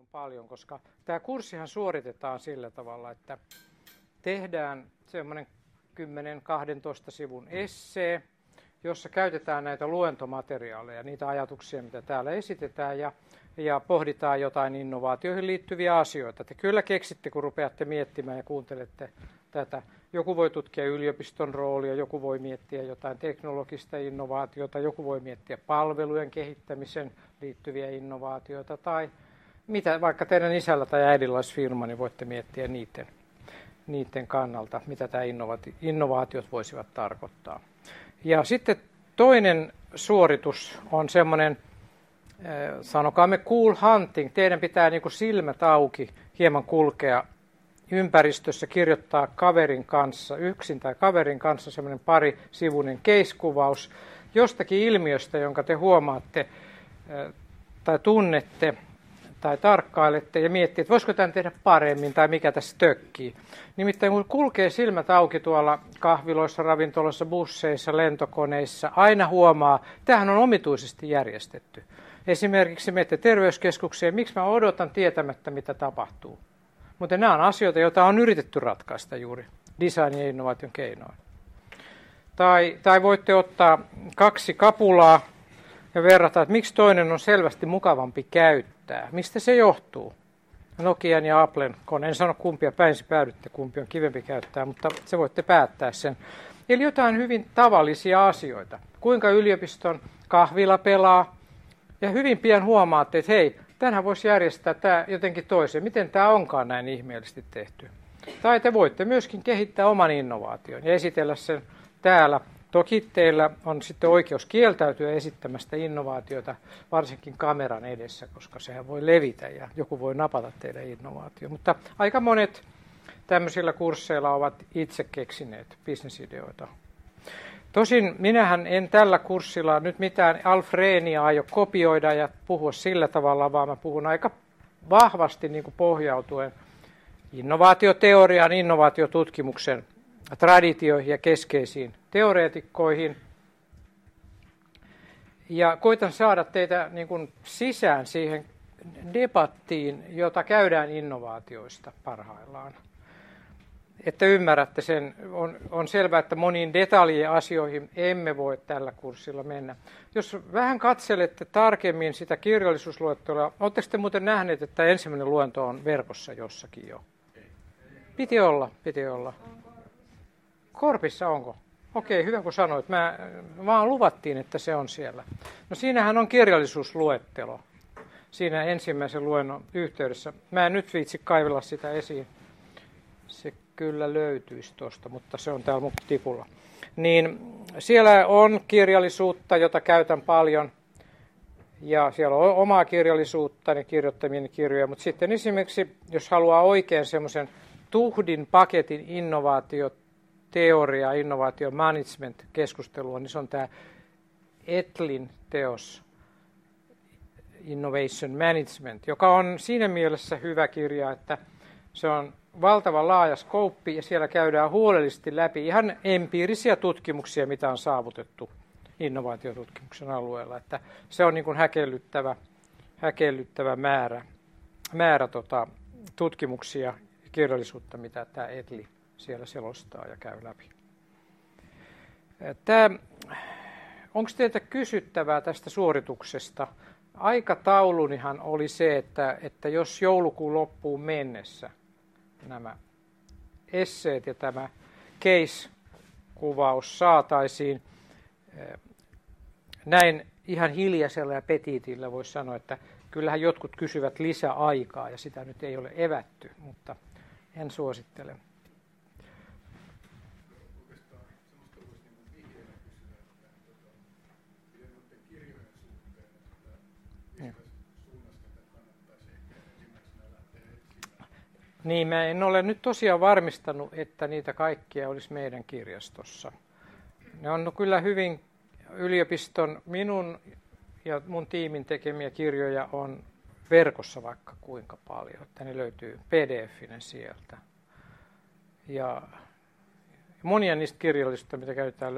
on paljon, koska tämä kurssihan suoritetaan sillä tavalla, että tehdään semmoinen 10-12 sivun essee, jossa käytetään näitä luentomateriaaleja, niitä ajatuksia, mitä täällä esitetään, ja pohditaan jotain innovaatioihin liittyviä asioita. Te kyllä keksitte, kun rupeatte miettimään ja kuuntelette tätä. Joku voi tutkia yliopiston roolia, joku voi miettiä jotain teknologista innovaatiota, joku voi miettiä palvelujen kehittämisen liittyviä innovaatioita, tai mitä vaikka teidän isällä tai äidillä olisi firma, niin voitte miettiä niiden kannalta, mitä tämä innovaatiot voisivat tarkoittaa. Ja sitten toinen suoritus on semmoinen, sanokaamme cool hunting. Teidän pitää niin kuin silmät auki hieman kulkea ympäristössä, kirjoittaa kaverin kanssa, yksin tai kaverin kanssa semmoinen parisivuinen case-kuvaus jostakin ilmiöstä, jonka te huomaatte tai tunnette tai tarkkailette ja miettii, että voisiko tämän tehdä paremmin tai mikä tässä tökkii. Nimittäin kun kulkee silmät auki tuolla kahviloissa, ravintoloissa, busseissa, lentokoneissa, aina huomaa, tämähän on omituisesti järjestetty. Esimerkiksi menette terveyskeskukseen, miksi mä odotan tietämättä, mitä tapahtuu. Mutta nämä on asioita, joita on yritetty ratkaista juuri design- ja innovaation keinoin. Tai voitte ottaa 2 kapulaa ja verrata, että miksi toinen on selvästi mukavampi käyttää. Mistä se johtuu? Nokian ja Applen kone. En sano kumpia päin se päädytte, kumpi on kivempi käyttää, mutta se voitte päättää sen. Eli jotain hyvin tavallisia asioita. Kuinka yliopiston kahvila pelaa. Ja hyvin pian huomaatte, että hei, tänään voisi järjestää tämä jotenkin toiseen. Miten tämä onkaan näin ihmeellisesti tehty? Tai te voitte myöskin kehittää oman innovaation ja esitellä sen täällä. Toki teillä on sitten oikeus kieltäytyä esittämästä innovaatiota, varsinkin kameran edessä, koska sehän voi levitä ja joku voi napata teidän innovaatio. Mutta aika monet tämmöisillä kursseilla ovat itse keksineet bisnesideoita. Tosin minähän en tällä kurssilla nyt mitään Alf-Rehnia aio kopioida ja puhua sillä tavalla, vaan mä puhun aika vahvasti niin kuin pohjautuen innovaatioteoriaan, innovaatiotutkimuksen traditioihin ja keskeisiin teoreetikkoihin. Ja koitan saada teitä niin kuin sisään siihen debattiin, jota käydään innovaatioista parhaillaan. Että ymmärrätte sen, on selvää, että moniin detaljien asioihin emme voi tällä kurssilla mennä. Jos vähän katselette tarkemmin sitä kirjallisuusluettelua, oletteko te muuten nähneet, että ensimmäinen luento on verkossa jossakin jo? Piti olla. Korpissa onko? Okei, hyvä kun sanoit. Mä vaan luvattiin, että se on siellä. No siinähän on kirjallisuusluettelo. Siinä ensimmäisen luennon yhteydessä. Mä en nyt viitsi kaivella sitä esiin. Se kyllä löytyisi tuosta, mutta se on täällä mun tipulla. Niin siellä on kirjallisuutta, jota käytän paljon. Ja siellä on omaa kirjallisuutta, ne kirjoittamien kirjoja. Mutta sitten esimerkiksi, jos haluaa oikein semmoisen tuhdin paketin innovaatioteoria, innovaatiomanagement-keskustelua, niin se on tämä Etlin teos Innovation Management, joka on siinä mielessä hyvä kirja, että se on valtavan laaja skouppi ja siellä käydään huolellisesti läpi ihan empiirisiä tutkimuksia, mitä on saavutettu innovaatiotutkimuksen alueella. Että se on niin kuin häkellyttävä määrä tutkimuksia ja kirjallisuutta, mitä tämä Etli siellä selostaa ja käy läpi. Onko teiltä kysyttävää tästä suorituksesta? Aikataulunihan oli se, että jos joulukuun loppuun mennessä nämä esseet ja tämä case-kuvaus saataisiin näin ihan hiljaisella ja petiitillä, voisi sanoa, että kyllähän jotkut kysyvät lisäaikaa ja sitä nyt ei ole evätty, mutta en suosittele. Niin, mä en ole nyt tosiaan varmistanut, että niitä kaikkia olisi meidän kirjastossa. Ne on kyllä hyvin yliopiston, minun ja mun tiimin tekemiä kirjoja on verkossa vaikka kuinka paljon, että ne löytyy PDF-inen sieltä. Ja monia niistä kirjallisista, mitä käytetään,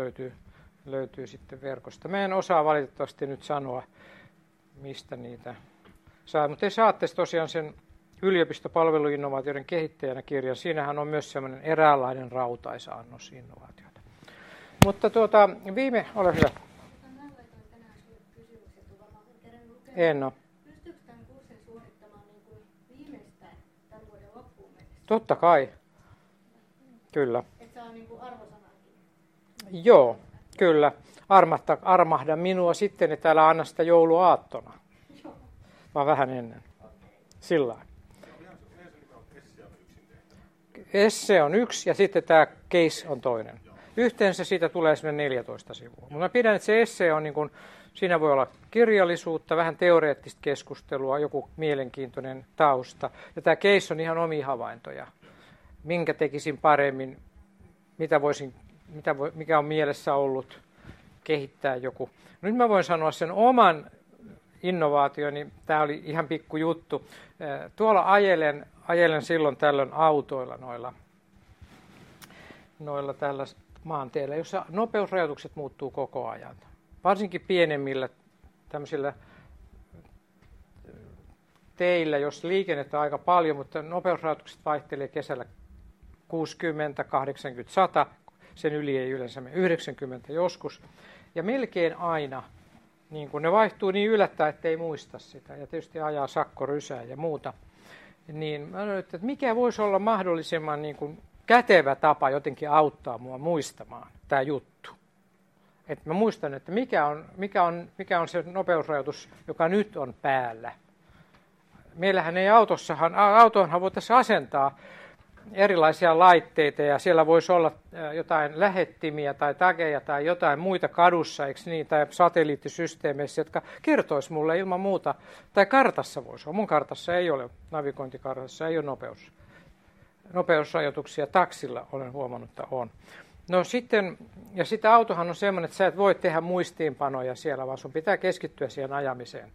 löytyy sitten verkosta. Mä en osaa valitettavasti nyt sanoa, mistä niitä Mutta te saatte tosiaan sen yliopistopalveluinnovaatioiden kehittäjänä kirjan. Siinähän on myös sellainen eräänlainen rautaisannos innovaatioita. Mutta ole hyvä. En ole. Pystyykö tämän kurssin suorittamaan niin kuin viimeistään tämän vuoden loppuun mennessä? Totta kai. Kyllä. Että saa niin kuin arvosanankin. Joo, kyllä. Armahda minua sitten, että älä anna sitä jouluaattona. Vaan vähän ennen. Sillä lailla. Esse on yksi ja sitten tämä case on toinen. Yhteensä siitä tulee semmoinen 14 sivua. Mutta mä pidän, että se esse on niin kuin, siinä voi olla kirjallisuutta, vähän teoreettista keskustelua, joku mielenkiintoinen tausta. Ja tämä case on ihan omia havaintoja. Minkä tekisin paremmin, mikä on mielessä ollut, kehittää joku. Nyt mä voin sanoa sen oman innovaationi, tämä oli ihan pikku juttu. Tuolla ajelen silloin tällöin autoilla noilla tällä maanteillä, jossa nopeusrajoitukset muuttuu koko ajan. Varsinkin pienemmillä tämmöisillä teillä, jos liikennettä on aika paljon, mutta nopeusrajoitukset vaihtelee kesällä 60, 80, 100, sen yli ei yleensä mene 90 joskus. Ja melkein aina niin kun ne vaihtuu niin yllättäen, ettei muista sitä. Ja tietysti ajaa sakkorysää ja muuta. Niin mä löytin, että mikä voisi olla mahdollisimman niin kun kätevä tapa jotenkin auttaa mua muistamaan tämä juttu. Että mä muistan, että mikä on se nopeusrajoitus, joka nyt on päällä. Meillähän ei autoonhan voitaisiin asentaa erilaisia laitteita ja siellä voisi olla jotain lähettimiä tai tageja tai jotain muita kadussa, eikö niin, tai satelliittisysteemeissä, jotka kertoisi mulle ilman muuta, tai kartassa voisi olla. Mun kartassa ei ole, navigointikartassa ei ole nopeusrajoituksia, taksilla olen huomannut, että on. No sitten autohan on semmoinen, että sä et voi tehdä muistiinpanoja siellä, vaan sun pitää keskittyä siihen ajamiseen.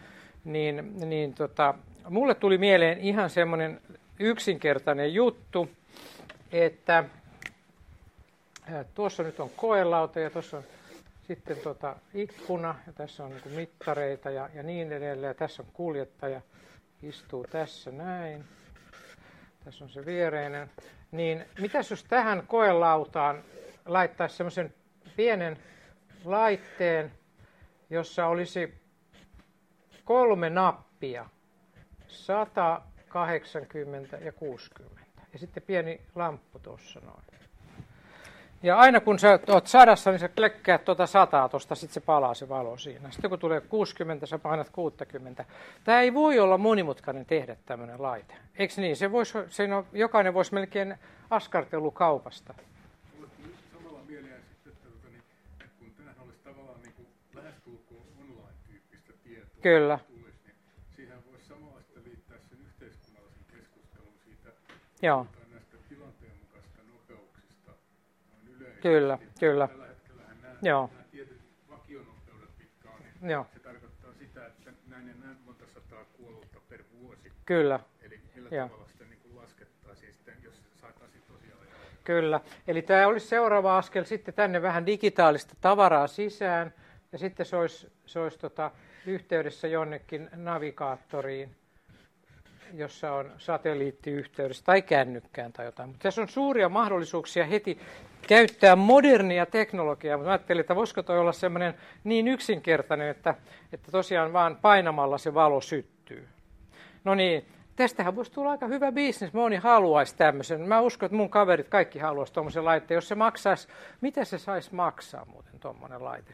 Mulle tuli mieleen ihan semmoinen yksinkertainen juttu, että tuossa nyt on koelauta ja tuossa on sitten ikkuna ja tässä on niin kuin mittareita ja niin edelleen. Ja tässä on kuljettaja, istuu tässä näin. Tässä on se viereinen. Niin mitäs jos tähän koelautaan laittaisi semmoisen pienen laitteen, jossa olisi 3 nappia, 100, 80 ja 60. Ja sitten pieni lamppu tuossa noin. Ja aina kun sä oot 100, niin sä klikkäät 100 tuosta, sitten se palaa se valo siinä. Sitten kun tulee 60, sä painat 60. Tämä ei voi olla monimutkainen tehdä tämmöinen laite. Eikö niin? Jokainen voisi melkein askartelu kaupasta. Mulle tuli samalla mieleen sitten, että kun tämähän olisi tavallaan niin kuin lähestulkoon online-tyyppistä tietoa. Kyllä. Siihen voisi samalla sitten liittää sen yhteiskunnallisen keskustelun siitä näistä tilanteen mukaisista nopeuksista yleisesti. Kyllä. Tällä hetkellähän nämä tietyt vakionopeudet, mitkä on, niin se tarkoittaa sitä, että näin ja näin monta sataa kuollutta per vuosi. Kyllä. Eli millä tavalla sitä niin kuin laskettaisiin sitten, jos saataisiin tosiaan. Kyllä. Eli tämä olisi seuraava askel sitten tänne vähän digitaalista tavaraa sisään ja sitten se olisi yhteydessä jonnekin navigaattoriin, jossa on satelliittiyhteydessä tai kännykkään tai jotain. Mutta tässä on suuria mahdollisuuksia heti käyttää modernia teknologiaa, mutta mä ajattelin, että voisiko toi olla semmoinen niin yksinkertainen, että tosiaan vaan painamalla se valo syttyy. No niin, tästähän voisi tulla aika hyvä bisnes. Moni haluaisi tämmöisen. Mä uskon, että mun kaverit kaikki haluaisi tuommoisen laitteen. Jos se maksaisi, mitä se saisi maksaa muuten tuommoinen laite?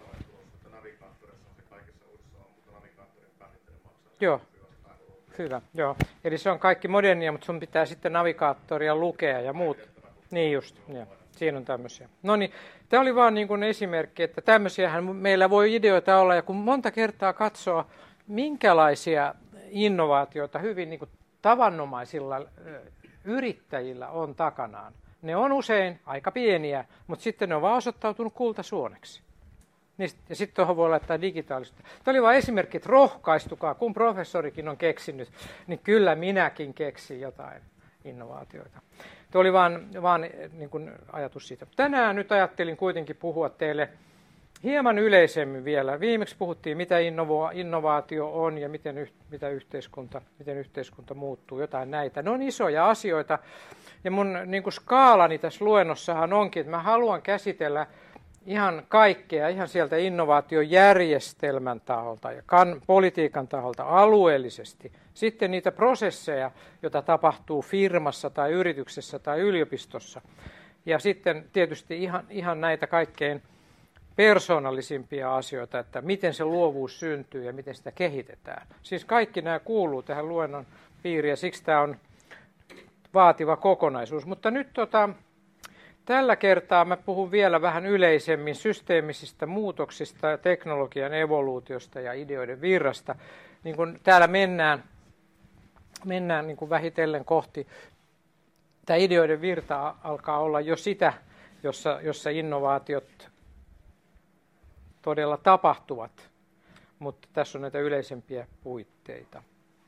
Joo. Hyvä, joo. Eli se on kaikki modernia, mutta sun pitää sitten navigaattoria lukea ja muut. Niin just, joo. Siinä on tämmöisiä. No niin, tämä oli vaan niin kuin esimerkki, että tämmöisiähän meillä voi ideoita olla, ja kun monta kertaa katsoo, minkälaisia innovaatioita hyvin niin kuin tavanomaisilla yrittäjillä on takanaan. Ne on usein aika pieniä, mutta sitten ne on vaan osoittautunut kultasuoneksi. Ja sitten tuohon voi laittaa digitaalista. Tämä oli vain esimerkki, että rohkaistukaa, kun professorikin on keksinyt, niin kyllä minäkin keksin jotain innovaatioita. Tuo oli vaan niin kuin ajatus siitä. Tänään nyt ajattelin kuitenkin puhua teille hieman yleisemmin vielä. Viimeksi puhuttiin, mitä innovaatio on ja miten yhteiskunta muuttuu, jotain näitä. Ne on isoja asioita. Ja mun niin kuin skaalani tässä luennossahan onkin, että mä haluan käsitellä ihan kaikkea, ihan sieltä innovaatiojärjestelmän taholta ja politiikan taholta alueellisesti. Sitten niitä prosesseja, joita tapahtuu firmassa tai yrityksessä tai yliopistossa. Ja sitten tietysti ihan näitä kaikkein persoonallisimpia asioita, että miten se luovuus syntyy ja miten sitä kehitetään. Siis kaikki nämä kuuluu tähän luennon piiriin ja siksi tämä on vaativa kokonaisuus. Mutta nyt tällä kertaa mä puhun vielä vähän yleisemmin systeemisistä muutoksista, teknologian evoluutiosta ja ideoiden virrasta. Niin kun täällä mennään niin kuin vähitellen kohti, tämä ideoiden virta alkaa olla jo sitä, jossa innovaatiot todella tapahtuvat, mutta tässä on näitä yleisempiä puitteita.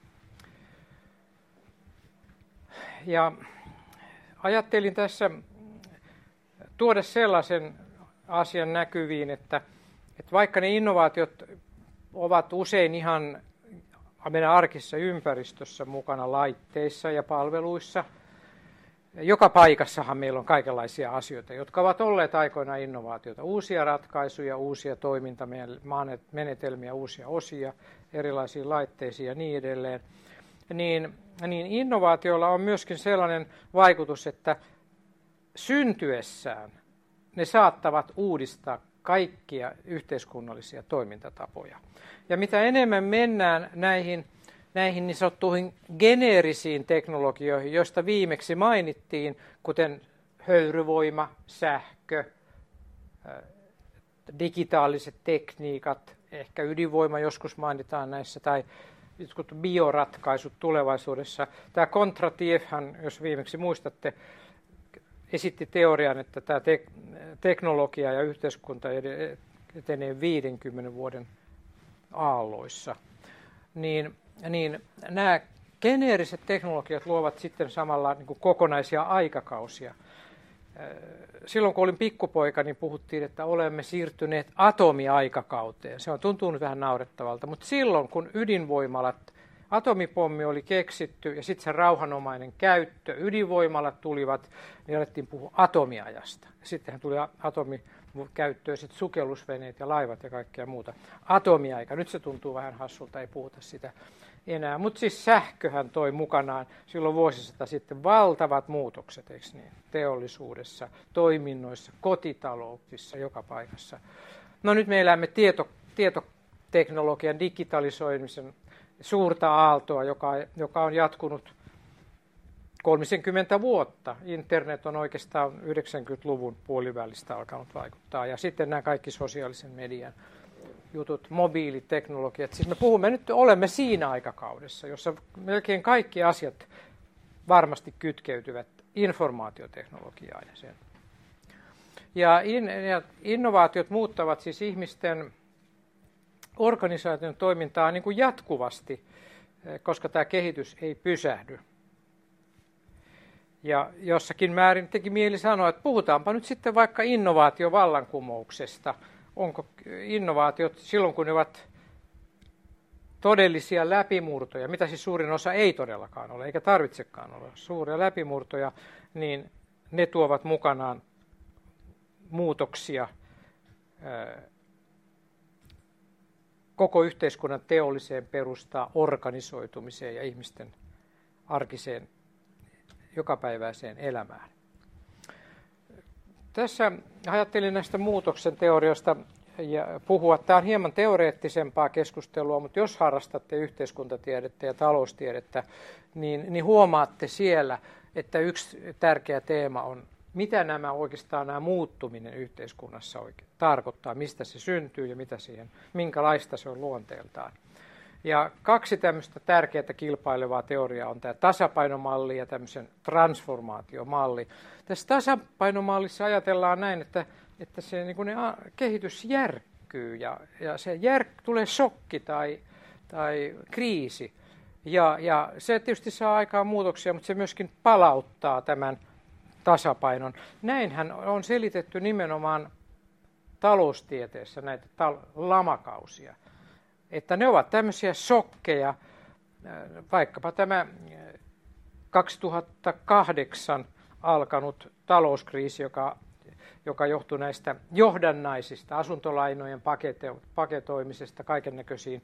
Ja ajattelin tässä tuoda sellaisen asian näkyviin, että vaikka ne innovaatiot ovat usein ihan meidän arkisessa ympäristössä mukana laitteissa ja palveluissa, joka paikassahan meillä on kaikenlaisia asioita, jotka ovat olleet aikoinaan innovaatioita. Uusia ratkaisuja, uusia toimintamenetelmiä, uusia osia, erilaisia laitteisia ja niin edelleen. Niin innovaatioilla on myöskin sellainen vaikutus, että syntyessään ne saattavat uudistaa kaikkia yhteiskunnallisia toimintatapoja. Ja mitä enemmän mennään näihin niin sanottuihin geneerisiin teknologioihin, joista viimeksi mainittiin, kuten höyryvoima, sähkö, digitaaliset tekniikat, ehkä ydinvoima joskus mainitaan näissä, tai jotkut bioratkaisut tulevaisuudessa. Tämä Kondratjevhan, jos viimeksi muistatte, esitti teorian, että tämä teknologia ja yhteiskunta etenee 50 vuoden aalloissa. Niin nämä geneeriset teknologiat luovat sitten samalla niin kuin kokonaisia aikakausia. Silloin kun olin pikkupoika, niin puhuttiin, että olemme siirtyneet atomiaikakauteen. Se on tuntunut vähän naurettavalta, mutta silloin kun atomipommi oli keksitty ja sitten se rauhanomainen käyttö, ydinvoimalat tulivat, niin alettiin puhua atomiajasta. Sittenhän tuli atomikäyttöön sitten sukellusveneet ja laivat ja kaikkea muuta. Atomiaika, nyt se tuntuu vähän hassulta, ei puhuta sitä enää. Mutta siis sähköhän toi mukanaan silloin vuosisata sitten valtavat muutokset, eikö niin? Teollisuudessa, toiminnoissa, kotitalouksissa, joka paikassa. No nyt me elämme tietoteknologian digitalisoimisen suurta aaltoa, joka on jatkunut 30 vuotta. Internet on oikeastaan 90-luvun puolivälistä alkanut vaikuttaa. Ja sitten nämä kaikki sosiaalisen median jutut, mobiiliteknologiat. Siis me olemme siinä aikakaudessa, jossa melkein kaikki asiat varmasti kytkeytyvät informaatioteknologiaan. Ja innovaatiot muuttavat siis ihmisten organisaation toimintaa niin kuin jatkuvasti, koska tämä kehitys ei pysähdy. Ja jossakin määrin teki mieli sanoa, että puhutaanpa nyt sitten vaikka innovaatiovallankumouksesta. Onko innovaatiot silloin, kun ne ovat todellisia läpimurtoja, mitä siis suurin osa ei todellakaan ole, eikä tarvitsekaan olla suuria läpimurtoja, niin ne tuovat mukanaan muutoksia koko yhteiskunnan teolliseen perustaan, organisoitumiseen ja ihmisten arkiseen jokapäiväiseen elämään. Tässä ajattelin näistä muutoksen teorioista ja puhua. Tämä on hieman teoreettisempaa keskustelua, mutta jos harrastatte yhteiskuntatiedettä ja taloustiedettä, niin huomaatte siellä, että yksi tärkeä teema on, mitä nämä muuttuminen yhteiskunnassa oikein tarkoittaa, mistä se syntyy ja minkälaista se on luonteeltaan. Ja kaksi tämmöistä tärkeää kilpailevaa teoriaa on tämä tasapainomalli ja tämmöisen transformaatiomalli. Tässä tasapainomallissa ajatellaan näin, että se niin kuin kehitys järkkyy ja tulee shokki tai kriisi. Ja se tietysti saa aikaan muutoksia, mutta se myöskin palauttaa tämän tasapainon. Näinhän on selitetty nimenomaan taloustieteessä näitä lamakausia, että ne ovat tämmöisiä shokkeja, vaikkapa tämä 2008 alkanut talouskriisi, joka johtui näistä johdannaisista, asuntolainojen paketoimisesta kaikennäköisiin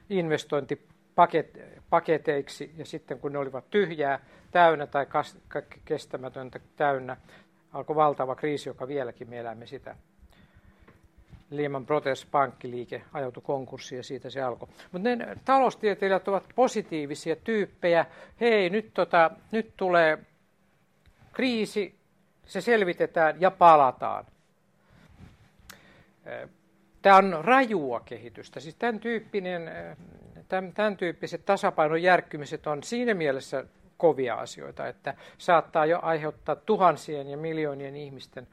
investointipaketeiksi, ja sitten kun ne olivat tyhjää täynnä tai kestämätöntä täynnä, alkoi valtava kriisi, joka vieläkin me elämme sitä. Lehman Brothers pankkiliike ajautui konkurssiin ja siitä se alkoi. Mutta ne taloustieteilijät ovat positiivisia tyyppejä. Hei, nyt tulee kriisi, se selvitetään ja palataan. Tämä on rajua kehitystä. Siis tämän tyyppiset tasapainon järkkymiset on siinä mielessä kovia asioita, että saattaa jo aiheuttaa tuhansien ja miljoonien ihmisten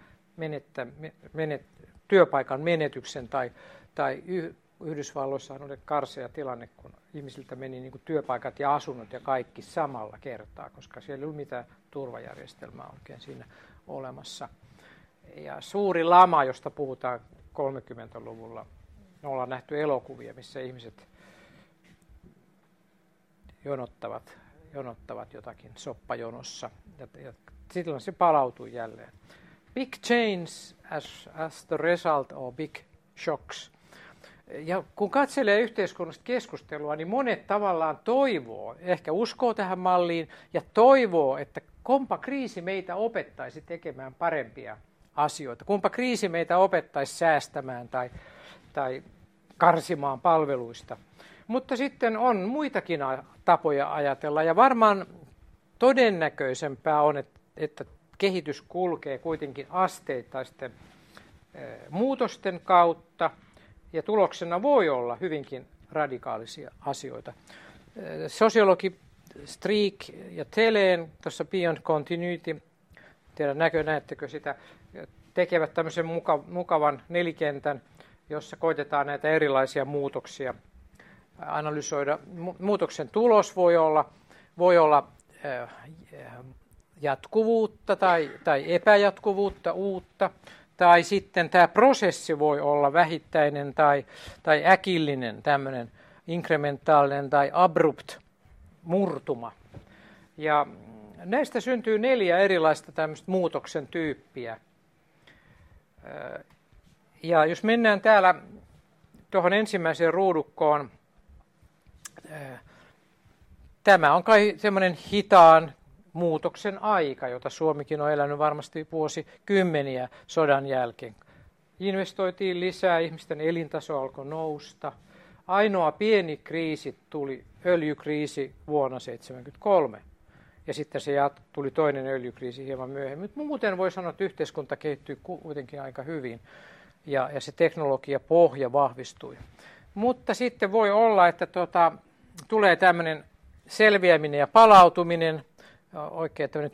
työpaikan menetyksen tai Yhdysvalloissa on karsea tilanne, kun ihmisiltä meni niin kuin työpaikat ja asunnot ja kaikki samalla kertaa, koska siellä ei ollut mitään turvajärjestelmää oikein siinä olemassa. Ja suuri lama, josta puhutaan 30-luvulla, me ollaan nähty elokuvia, missä ihmiset jonottavat jotakin soppajonossa, ja silloin se palautui jälleen. Big change as the result of big shocks. Ja kun katselee yhteiskunnallista keskustelua, niin monet tavallaan toivoo, ehkä uskoo tähän malliin ja toivoo, että kumpa kriisi meitä opettaisi tekemään parempia asioita. Kumpa kriisi meitä opettaisi säästämään tai karsimaan palveluista. Mutta sitten on muitakin tapoja ajatella ja varmaan todennäköisempää on, että kehitys kulkee kuitenkin asteittaisten muutosten kautta ja tuloksena voi olla hyvinkin radikaalisia asioita. Sosiologi Streeck ja Thelén tuossa Beyond Continuity, näettekö sitä, tekevät tämmöisen mukavan nelikentän, jossa koitetaan näitä erilaisia muutoksia analysoida. Muutoksen tulos voi olla jatkuvuutta tai epäjatkuvuutta uutta, tai sitten tämä prosessi voi olla vähittäinen tai äkillinen, tämmöinen inkrementaalinen tai abrupt murtuma. Ja näistä syntyy 4 erilaista tämmöistä muutoksen tyyppiä. Ja jos mennään täällä tuohon ensimmäiseen ruudukkoon, tämä on kai semmoinen hitaan muutoksen aika, jota Suomikin on elänyt varmasti vuosikymmeniä sodan jälkeen. Investoitiin lisää, ihmisten elintaso alkoi nousta. Ainoa pieni kriisi tuli öljykriisi vuonna 1973. Ja sitten tuli toinen öljykriisi hieman myöhemmin. Mutta muuten voi sanoa, että yhteiskunta kehittyi kuitenkin aika hyvin ja se teknologiapohja vahvistui. Mutta sitten voi olla, että tulee tämmöinen selviäminen ja palautuminen, oikein tämmöinen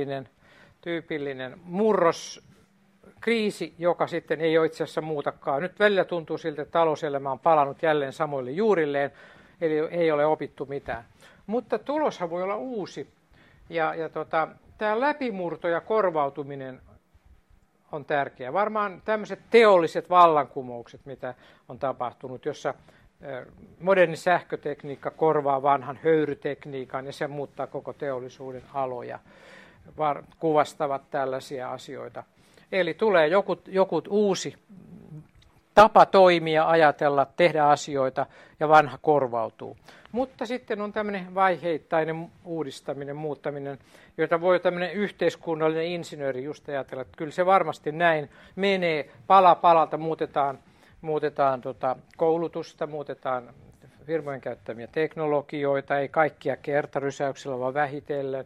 tyypillinen murroskriisi, joka sitten ei ole itse asiassa muutakaan. Nyt välillä tuntuu siltä, että talouselämä on palannut jälleen samoille juurilleen, eli ei ole opittu mitään. Mutta tuloshan voi olla uusi. Tämä läpimurto ja korvautuminen on tärkeää. Varmaan tämmöiset teolliset vallankumoukset, mitä on tapahtunut, jossa moderni sähkötekniikka korvaa vanhan höyrytekniikan ja se muuttaa koko teollisuuden aloja, kuvastavat tällaisia asioita. Eli tulee joku uusi tapa toimia, ajatella, tehdä asioita ja vanha korvautuu. Mutta sitten on tämmöinen vaiheittainen uudistaminen, muuttaminen, jota voi tämmöinen yhteiskunnallinen insinööri just ajatella, että kyllä se varmasti näin menee, pala palalta muutetaan koulutusta, muutetaan firmojen käyttämiä teknologioita, ei kaikkia kertarysäyksellä, vaan vähitellen.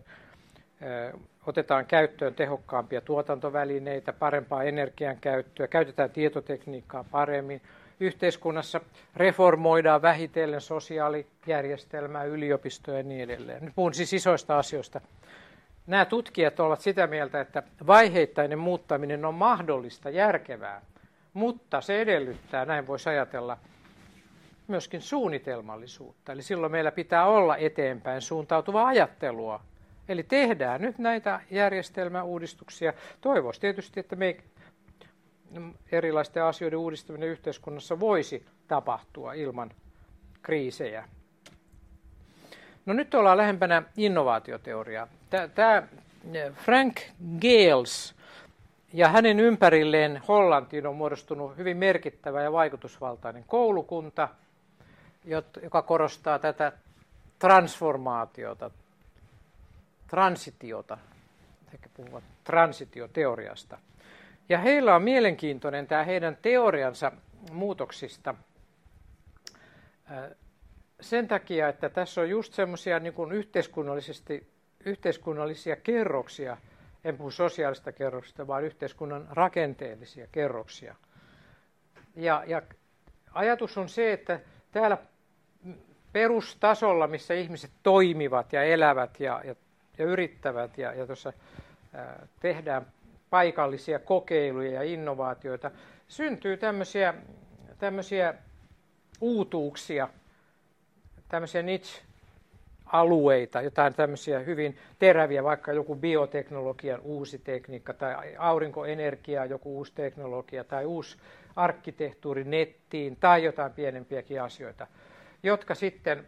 Otetaan käyttöön tehokkaampia tuotantovälineitä, parempaa energian käyttöä, käytetään tietotekniikkaa paremmin. Yhteiskunnassa reformoidaan vähitellen sosiaalijärjestelmää, yliopistoja ja niin edelleen. Nyt puhun siis isoista asioista. Nämä tutkijat ovat sitä mieltä, että vaiheittainen muuttaminen on mahdollista, järkevää, mutta se edellyttää, näin voisi ajatella, myöskin suunnitelmallisuutta. Eli silloin meillä pitää olla eteenpäin suuntautuvaa ajattelua. Eli tehdään nyt näitä järjestelmäuudistuksia. Toivoisi tietysti, että erilaisten asioiden uudistaminen yhteiskunnassa voisi tapahtua ilman kriisejä. No nyt ollaan lähempänä innovaatioteoriaa. Tämä Frank Gales ja hänen ympärilleen Hollantiin on muodostunut hyvin merkittävä ja vaikutusvaltainen koulukunta, joka korostaa tätä transformaatiota, transitiota, ehkä puhuvat transitioteoriasta. Ja heillä on mielenkiintoinen tämä heidän teoriansa muutoksista sen takia, että tässä on just semmoisia niin kuin yhteiskunnallisia kerroksia, en puhu sosiaalista kerroksista, vaan yhteiskunnan rakenteellisia kerroksia. Ja ajatus on se, että täällä perustasolla, missä ihmiset toimivat ja elävät ja yrittävät ja tuossa tehdään paikallisia kokeiluja ja innovaatioita, syntyy tämmöisiä uutuuksia, tämmöisiä niche-alueita, jotain tämmöisiä hyvin teräviä, vaikka joku bioteknologian uusi tekniikka tai aurinkoenergia, joku uusi teknologia tai uusi arkkitehtuuri nettiin tai jotain pienempiäkin asioita, jotka sitten,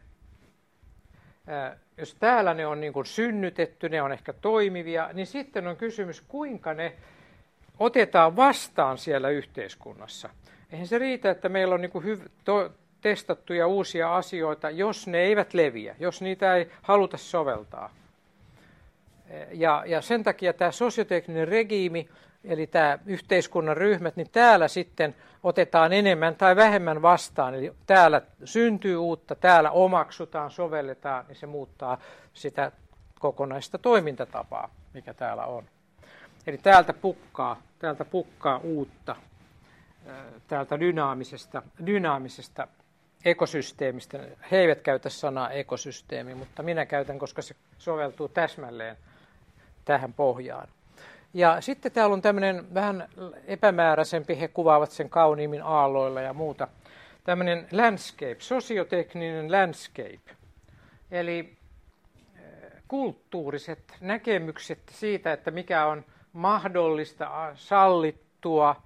jos täällä ne on niin kuin synnytetty, ne on ehkä toimivia, niin sitten on kysymys, kuinka ne otetaan vastaan siellä yhteiskunnassa. Eihän se riitä, että meillä on niin kuin testattuja uusia asioita, jos ne eivät leviä, jos niitä ei haluta soveltaa. Ja sen takia tämä sosiotekninen regiimi, eli tämä yhteiskunnan ryhmät, niin täällä sitten otetaan enemmän tai vähemmän vastaan. Eli täällä syntyy uutta, täällä omaksutaan, sovelletaan, niin se muuttaa sitä kokonaista toimintatapaa, mikä täällä on. Eli täältä pukkaa uutta, täältä dynaamisesta ekosysteemistä. He eivät käytä sanaa ekosysteemi, mutta minä käytän, koska se soveltuu täsmälleen tähän pohjaan. Ja sitten täällä on tämmöinen vähän epämääräisempi, he kuvaavat sen kauniimmin aalloilla ja muuta, tämmöinen landscape, sosiotekninen landscape, eli kulttuuriset näkemykset siitä, että mikä on mahdollista, sallittua,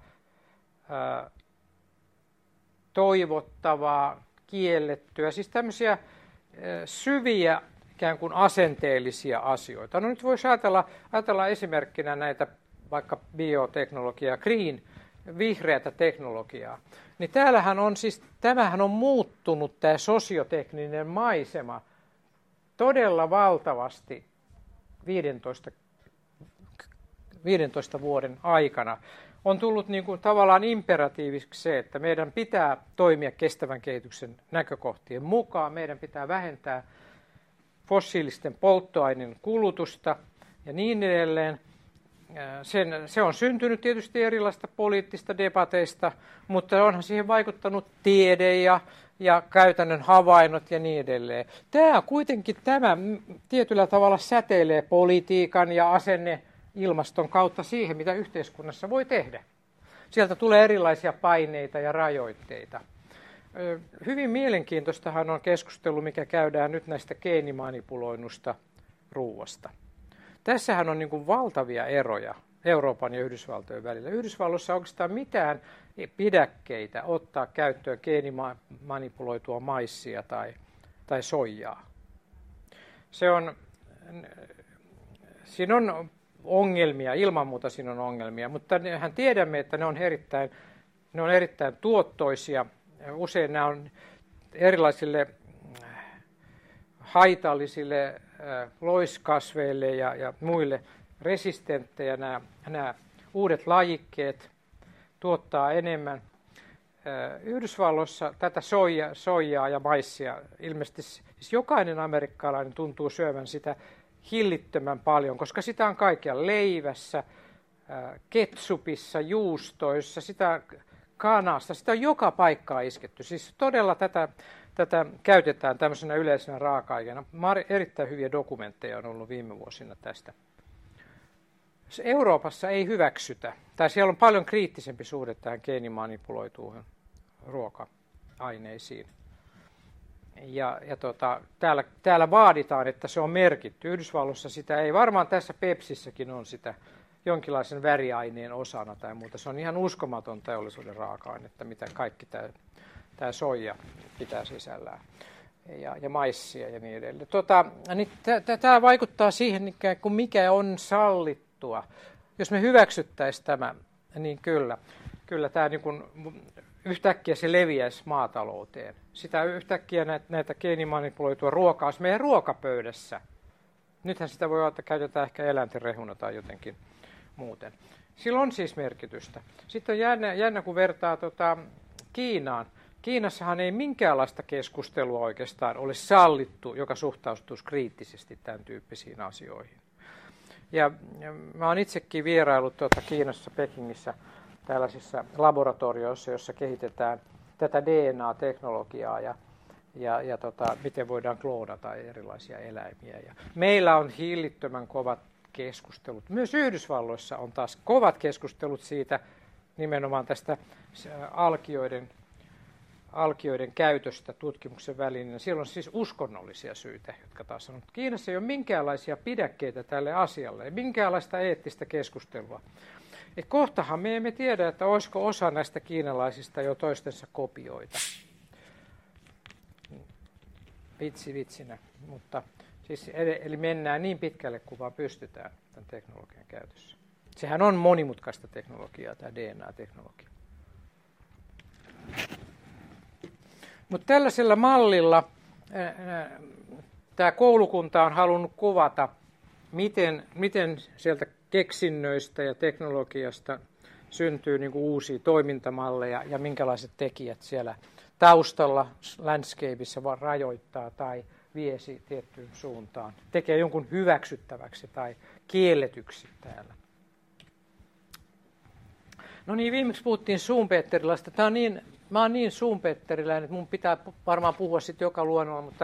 toivottavaa, kiellettyä, siis tämmöisiä syviä ikään kuin asenteellisia asioita. No nyt voisi ajatella esimerkkinä näitä vaikka bioteknologiaa, vihreätä teknologiaa. Niin tämähän on muuttunut tämä sosiotekninen maisema todella valtavasti 15 vuoden aikana. On tullut niin kuin tavallaan imperatiiviksi se, että meidän pitää toimia kestävän kehityksen näkökohtien mukaan, meidän pitää vähentää fossiilisten polttoaineen kulutusta ja niin edelleen. Se on syntynyt tietysti erilaisista poliittisista debateista, mutta onhan siihen vaikuttanut tiede ja käytännön havainnot ja niin edelleen. Tämä tietyllä tavalla säteilee politiikan ja asenneilmaston kautta siihen, mitä yhteiskunnassa voi tehdä. Sieltä tulee erilaisia paineita ja rajoitteita. Hyvin mielenkiintoistahan on keskustelu, mikä käydään nyt näistä geenimanipuloinnusta ruuasta. Tässähän on niin kuin valtavia eroja Euroopan ja Yhdysvaltojen välillä. Yhdysvalloissa oikeastaan mitään pidäkkeitä ottaa käyttöön geenimanipuloitua maissia tai soijaa. Siinä on ongelmia, ilman muuta siinä on ongelmia, mutta mehän tiedämme, että ne on erittäin tuottoisia. Usein nämä on erilaisille haitallisille loiskasveille ja muille resistenttejä. Nämä uudet lajikkeet tuottaa enemmän. Yhdysvalloissa tätä soijaa ja maissia ilmeisesti siis jokainen amerikkalainen tuntuu syövän sitä hillittömän paljon, koska sitä on kaikkialla leivässä, ketsupissa, juustoissa, sitä kanasta, sitä on joka paikkaa isketty. Siis todella tätä käytetään tämmöisenä yleisenä raaka-aineena. Erittäin hyviä dokumentteja on ollut viime vuosina tästä. Euroopassa ei hyväksytä, tai siellä on paljon kriittisempi suhde tähän geenimanipuloituihin ruoka-aineisiin. Täällä vaaditaan, että se on merkitty. Yhdysvalloissa sitä ei, varmaan tässä Pepsissäkin on sitä jonkinlaisen väriaineen osana tai muuta. Se on ihan uskomaton teollisuuden raaka-ainetta, mitä kaikki tämä soija pitää sisällään ja maissia ja niin edelleen. Niin tämä vaikuttaa siihen, kun mikä on sallittua. Jos me hyväksyttäisiin tämä, niin kyllä tämä niin kuin yhtäkkiä se leviäisi maatalouteen. Sitä yhtäkkiä näitä geenimanipuloitua ruokaa olisi meidän ruokapöydässä. Nythän sitä voi olla, että käytetään ehkä eläinten rehuna tai jotenkin muuten. Sillä on siis merkitystä. Sitten on jännä kun vertaa Kiinaan. Kiinassahan ei minkäänlaista keskustelua oikeastaan ole sallittu, joka suhtautuisi kriittisesti tämän tyyppisiin asioihin. Ja mä oon itsekin vieraillut Kiinassa, Pekingissä, tällaisissa laboratorioissa, joissa kehitetään tätä DNA-teknologiaa ja miten voidaan kloonata erilaisia eläimiä. Ja meillä on hillittömän kovat keskustelut. Myös Yhdysvalloissa on taas kovat keskustelut siitä nimenomaan tästä alkioiden käytöstä tutkimuksen välineenä. Siellä on siis uskonnollisia syitä, jotka taas sanoo, että Kiinassa ei ole minkäänlaisia pidäkkeitä tälle asialle, ei minkäänlaista eettistä keskustelua. Et kohtahan me emme tiedä, että olisiko osa näistä kiinalaisista jo toistensa kopioita. Vitsinä, mutta siis eli mennään niin pitkälle kuin vaan pystytään tämän teknologian käytössä. Sehän on monimutkaista teknologiaa, tämä DNA-teknologia. Mutta tällaisella mallilla tämä koulukunta on halunnut kuvata, miten sieltä keksinnöistä ja teknologiasta syntyy niin kuin uusia toimintamalleja ja minkälaiset tekijät siellä taustalla landscapeissa vaan rajoittaa tai viesi tiettyyn suuntaan. Tekee jonkun hyväksyttäväksi tai kielletyksi täällä. No niin, viimeksi puhuttiin Schumpeterilaista. Mä oon niin Schumpeteriläinen, että mun pitää varmaan puhua sitten joka luonnolla, mutta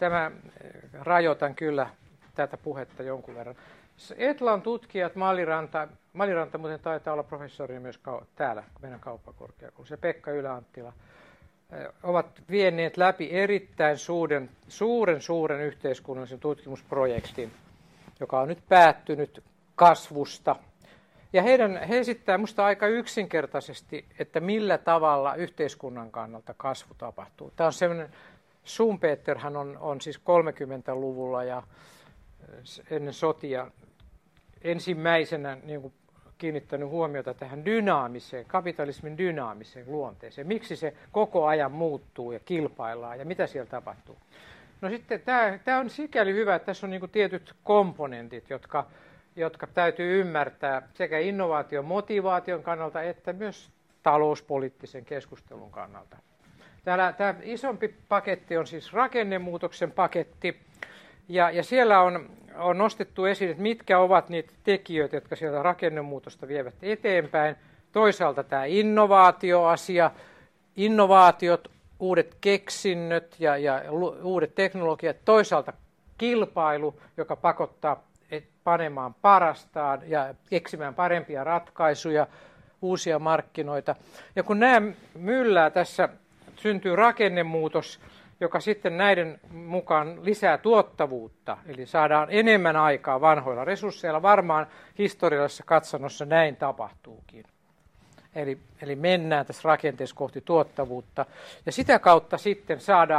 rajoitan kyllä tätä puhetta jonkun verran. Etlan tutkijat, Maliranta muuten taitaa olla professori myös täällä meidän kauppakorkeakoulussa, ja Pekka Ylä-Anttila, ovat vienneet läpi erittäin suuren yhteiskunnallisen tutkimusprojektin, joka on nyt päättynyt kasvusta. Ja he esittää minusta aika yksinkertaisesti, että millä tavalla yhteiskunnan kannalta kasvu tapahtuu. Tämä on sellainen, Schumpeterhän on siis 30-luvulla ja ennen sotia ensimmäisenä niin kuin kiinnittänyt huomiota tähän kapitalismin dynaamiseen luonteeseen. Miksi se koko ajan muuttuu ja kilpaillaan ja mitä siellä tapahtuu. No sitten tämä on sikäli hyvä, että tässä on niin kuin tietyt komponentit, jotka täytyy ymmärtää sekä innovaation motivaation kannalta että myös talouspoliittisen keskustelun kannalta. Tämä isompi paketti on siis rakennemuutoksen paketti, ja siellä on nostettu esiin, että mitkä ovat niitä tekijöitä, jotka sieltä rakennemuutosta vievät eteenpäin. Toisaalta tämä innovaatioasia, innovaatiot, uudet keksinnöt ja uudet teknologiat. Toisaalta kilpailu, joka pakottaa panemaan parastaan ja keksimään parempia ratkaisuja, uusia markkinoita. Ja kun nämä myllää tässä, syntyy rakennemuutos, joka sitten näiden mukaan lisää tuottavuutta, eli saadaan enemmän aikaa vanhoilla resursseilla. Varmaan historiallisessa katsannossa näin tapahtuukin. Eli mennään tässä rakenteessa kohti tuottavuutta, ja sitä kautta sitten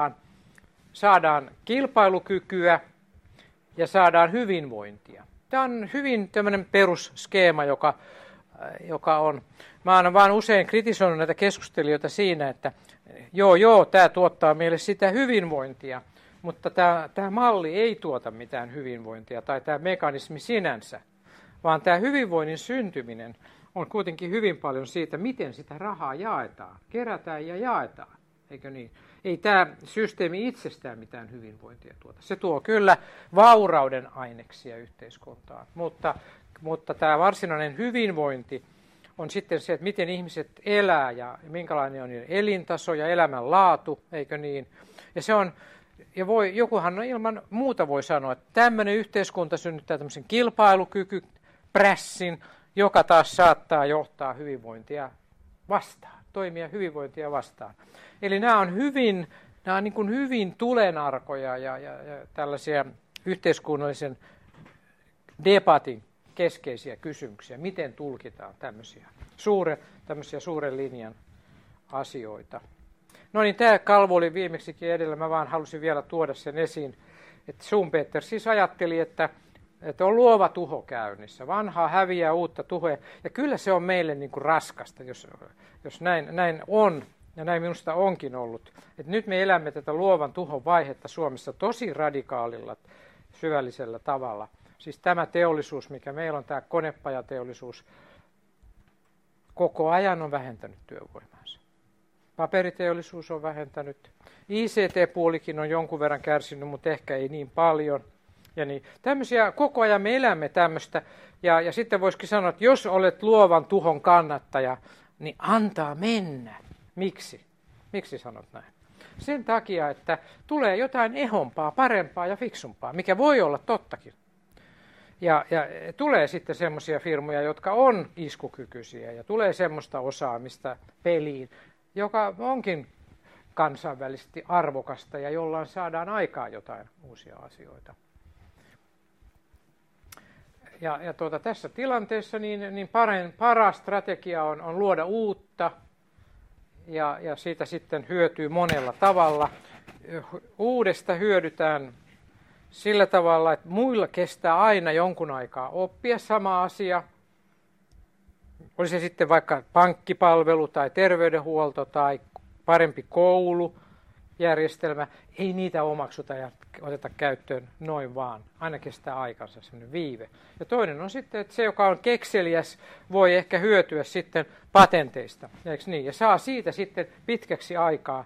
saadaan kilpailukykyä ja saadaan hyvinvointia. Tämä on hyvin tämmöinen perusskeema, joka on. Mä oon vaan usein kritisoinut näitä keskustelijoita siinä, että tämä tuottaa meille sitä hyvinvointia, mutta tämä malli ei tuota mitään hyvinvointia tai tämä mekanismi sinänsä, vaan tämä hyvinvoinnin syntyminen on kuitenkin hyvin paljon siitä, miten sitä rahaa jaetaan, kerätään ja jaetaan, eikö niin? Ei tämä systeemi itsestään mitään hyvinvointia tuota. Se tuo kyllä vaurauden aineksia yhteiskuntaan, mutta tämä varsinainen hyvinvointi on sitten se, että miten ihmiset elää ja minkälainen on niiden elintaso ja elämänlaatu, eikö niin? Jokuhan ilman muuta voi sanoa, että tämmöinen yhteiskunta synnyttää tämmöisen kilpailukykyprässin, joka taas saattaa johtaa hyvinvointia vastaan, toimia hyvinvointia vastaan. Eli nämä on niin kuin hyvin tulenarkoja ja tällaisia yhteiskunnallisen debatin keskeisiä kysymyksiä, miten tulkitaan tämmöisiä suuren linjan asioita. No niin, tämä kalvo oli viimeksikin edellä, mä vaan halusin vielä tuoda sen esiin, että Schumpeter siis ajatteli, että on luova tuho käynnissä, vanhaa häviää, uutta tuhoa, ja kyllä se on meille niin kuin raskasta, jos näin on, ja näin minusta onkin ollut. Että nyt me elämme tätä luovan tuhon vaihetta Suomessa tosi radikaalilla, syvällisellä tavalla. Siis tämä teollisuus, mikä meillä on, tämä konepajateollisuus, koko ajan on vähentänyt työvoimaansa. Paperiteollisuus on vähentänyt. ICT-puolikin on jonkun verran kärsinyt, mutta ehkä ei niin paljon. Ja niin, tämmöisiä, koko ajan me elämme tämmöistä. Ja sitten voisikin sanoa, että jos olet luovan tuhon kannattaja, niin antaa mennä. Miksi? Miksi sanot näin? Sen takia, että tulee jotain ehompaa, parempaa ja fiksumpaa, mikä voi olla tottakin. Ja tulee sitten semmoisia firmoja, jotka on iskukykyisiä ja tulee semmoista osaamista peliin, joka onkin kansainvälisesti arvokasta ja jollain saadaan aikaan jotain uusia asioita. Ja tässä tilanteessa niin paras strategia on luoda uutta ja siitä sitten hyötyy monella tavalla. Uudesta hyödytään sillä tavalla, että muilla kestää aina jonkun aikaa oppia sama asia. Oli se sitten vaikka pankkipalvelu tai terveydenhuolto tai parempi koulujärjestelmä. Ei niitä omaksuta ja oteta käyttöön noin vaan. Aina kestää aikansa sellainen viive. Ja toinen on sitten, että se, joka on kekseliäs, voi ehkä hyötyä sitten patenteista. Eikö niin? Ja saa siitä sitten pitkäksi aikaa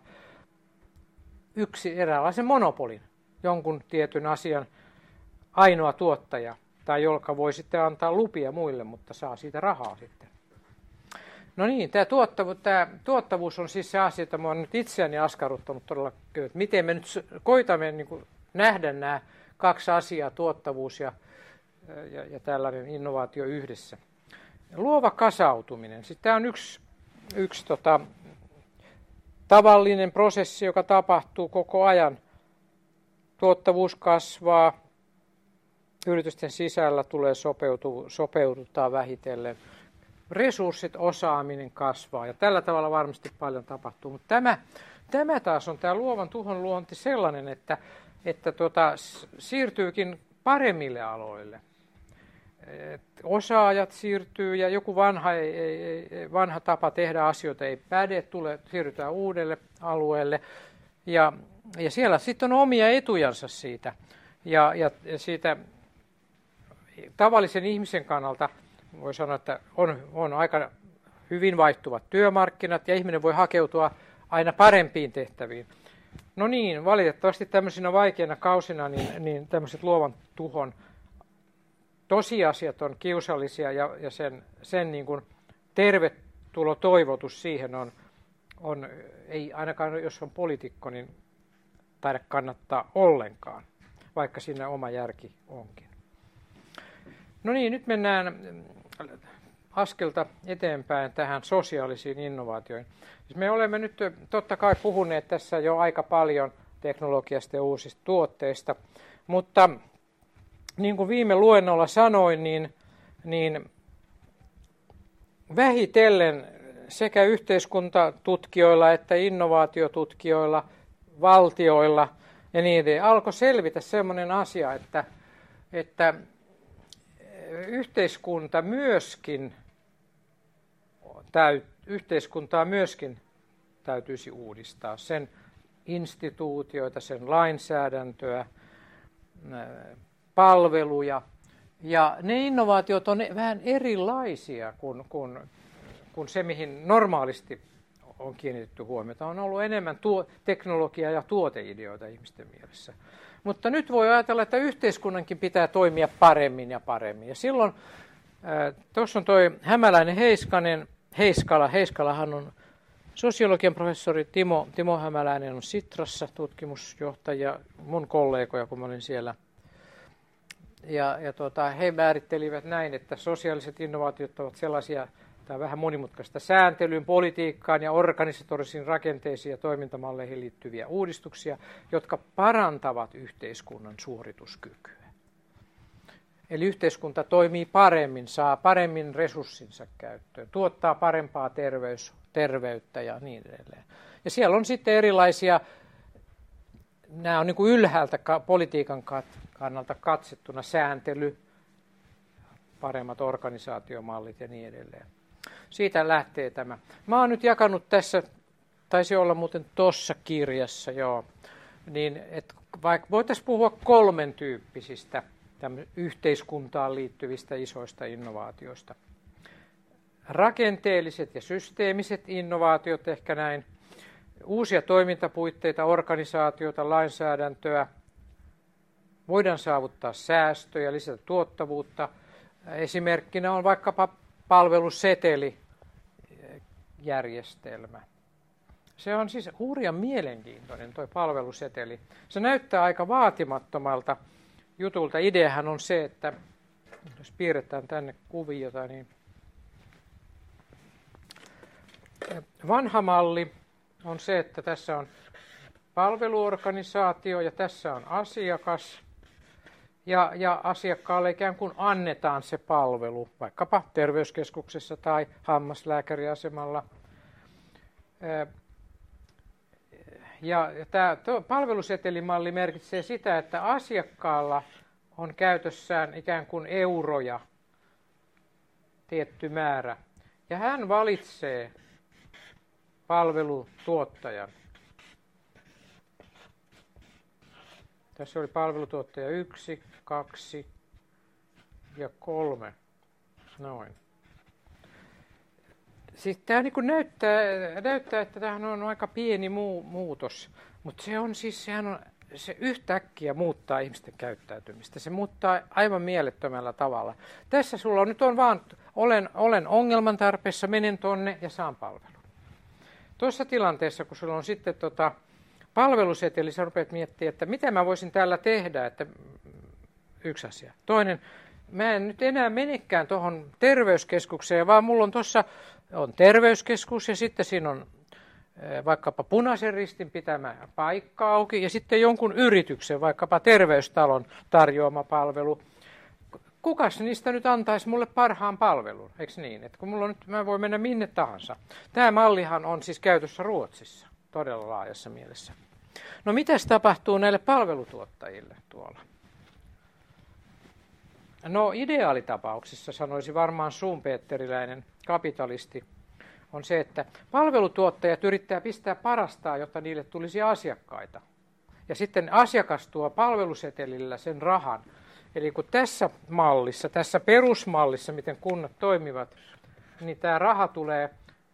eräänlaisen monopolin. Jonkun tietyn asian ainoa tuottaja, tai joka voi sitten antaa lupia muille, mutta saa siitä rahaa sitten. No niin, tämä tuottavuus on siis se asia, että minua on nyt itseäni askarruttanut todella, että miten me nyt koitamme niin kuin nähdä nämä kaksi asiaa, tuottavuus ja tällainen innovaatio yhdessä. Luova kasautuminen, siis tämä on yksi tavallinen prosessi, joka tapahtuu koko ajan. Tuottavuus kasvaa, yritysten sisällä tulee sopeudutaan vähitellen, resurssit, osaaminen kasvaa ja tällä tavalla varmasti paljon tapahtuu. Mutta tämä taas on tämä luovan tuhon luonti sellainen, että siirtyykin paremmille aloille. Osaajat siirtyy ja joku vanha tapa tehdä asioita ei päde, siirrytään uudelle alueelle ja siellä sitten on omia etujansa siitä. Ja siitä tavallisen ihmisen kannalta voi sanoa, että on aika hyvin vaihtuvat työmarkkinat ja ihminen voi hakeutua aina parempiin tehtäviin. No niin, valitettavasti tämmöisinä vaikeina kausina niin tämmöiset luovan tuhon tosiasiat on kiusallisia ja sen niin kuin tervetulo toivotus siihen on ei ainakaan jos on poliitikko, niin taida kannattaa ollenkaan, vaikka siinä oma järki onkin. No niin, nyt mennään askelta eteenpäin tähän sosiaalisiin innovaatioihin. Siis me olemme nyt totta kai puhuneet tässä jo aika paljon teknologiasta ja uusista tuotteista, mutta niin kuin viime luennolla sanoin, niin vähitellen sekä yhteiskuntatutkijoilla että innovaatiotutkijoilla, valtioilla ja niin edelleen alkoi selvitä sellainen asia, että yhteiskuntaa myöskin täytyisi uudistaa, sen instituutioita, sen lainsäädäntöä, palveluja. Ja ne innovaatiot on vähän erilaisia kuin se, mihin normaalisti on kiinnitetty huomiota. On ollut enemmän teknologiaa ja tuoteideoita ihmisten mielessä. Mutta nyt voi ajatella, että yhteiskunnankin pitää toimia paremmin ja paremmin. Ja silloin, tuossa on toi Hämäläinen Heiskalahan on sosiologian professori Timo Hämäläinen on Sitrassa tutkimusjohtaja, mun kollegoja, kun mä olin siellä. Ja he määrittelivät näin, että sosiaaliset innovaatiot ovat sellaisia, tai vähän monimutkaista sääntelyyn, politiikkaan ja organisatorisiin rakenteisiin ja toimintamalleihin liittyviä uudistuksia, jotka parantavat yhteiskunnan suorituskykyä. Eli yhteiskunta toimii paremmin, saa paremmin resurssinsa käyttöön, tuottaa parempaa terveyttä ja niin edelleen. Ja siellä on sitten erilaisia, nämä on niin kuin ylhäältä politiikan kannalta katsettuna sääntely, paremmat organisaatiomallit ja niin edelleen. Siitä lähtee tämä. Mä oon nyt jakanut tässä, taisi olla muuten tuossa kirjassa, joo, niin että vaikka voitaisiin puhua 3 tyyppisistä yhteiskuntaan liittyvistä isoista innovaatioista. Rakenteelliset ja systeemiset innovaatiot, ehkä näin, uusia toimintapuitteita, organisaatiota, lainsäädäntöä, voidaan saavuttaa säästöjä, lisätä tuottavuutta. Esimerkkinä on vaikkapa palvelusetelijärjestelmä. Se on siis hurjan mielenkiintoinen tuo palveluseteli. Se näyttää aika vaatimattomalta jutulta. Ideahan on se, että jos piirretään tänne kuviota, niin vanha malli on se, että tässä on palveluorganisaatio ja tässä on asiakas. Ja asiakkaalle ikään kuin annetaan se palvelu, vaikkapa terveyskeskuksessa tai hammaslääkäriasemalla. Ja tämä palvelusetelimalli merkitsee sitä, että asiakkaalla on käytössään ikään kuin euroja, tietty määrä. Ja hän valitsee palvelutuottajan. Tässä oli palvelutuottaja 1, 2 ja 3. Noin. Siis tämä niin kuin näyttää, että tämähän on aika pieni muutos, mutta sehän on se yhtäkkiä muuttaa ihmisten käyttäytymistä. Se muuttaa aivan mielettömällä tavalla. Tässä sulla on nyt vaan, olen ongelman tarpeessa, menen tonne ja saan palvelun. Tuossa tilanteessa, kun sulla on sitten palveluseteli, sä rupeat miettimään, että mitä mä voisin täällä tehdä, että yksi asia. Toinen, mä en nyt enää menekään tuohon terveyskeskukseen, vaan mulla on tuossa on terveyskeskus ja sitten siinä on vaikkapa Punaisen Ristin pitämä paikka auki ja sitten jonkun yrityksen, vaikkapa terveystalon tarjoama palvelu. Kukas niistä nyt antaisi mulle parhaan palvelun, eikö niin? Että kun mulla on nyt, mä voin mennä minne tahansa. Tämä mallihan on siis käytössä Ruotsissa, todella laajassa mielessä. No mitäs tapahtuu näille palvelutuottajille tuolla? No ideaalitapauksissa, sanoisi varmaan schumpeteriläinen kapitalisti, on se, että palvelutuottajat yrittää pistää parastaan, jotta niille tulisi asiakkaita. Ja sitten asiakas tuo palvelusetelillä sen rahan. Eli kun tässä mallissa, tässä perusmallissa, miten kunnat toimivat, niin tämä raha tulee,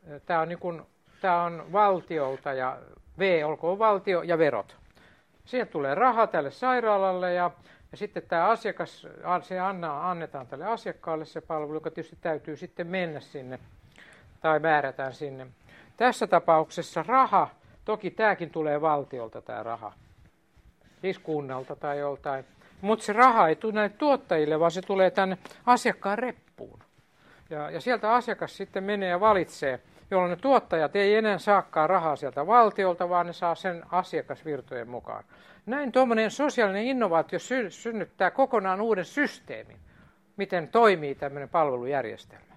tämä on valtiolta ja olkoon valtio ja verot. Siihen tulee raha tälle sairaalalle ja sitten tämä asiakas, se annetaan tälle asiakkaalle se palvelu, joka tietysti täytyy sitten mennä sinne tai määrätään sinne. Tässä tapauksessa raha, toki tämäkin tulee valtiolta tämä raha, siis kunnalta tai joltain, mutta se raha ei tule näille tuottajille, vaan se tulee tänne asiakkaan reppuun. Ja sieltä asiakas sitten menee ja valitsee, jolloin ne tuottajat ei enää saakaan rahaa sieltä valtiolta, vaan ne saa sen asiakasvirtojen mukaan. Näin tuommoinen sosiaalinen innovaatio synnyttää kokonaan uuden systeemin, miten toimii tämmöinen palvelujärjestelmä.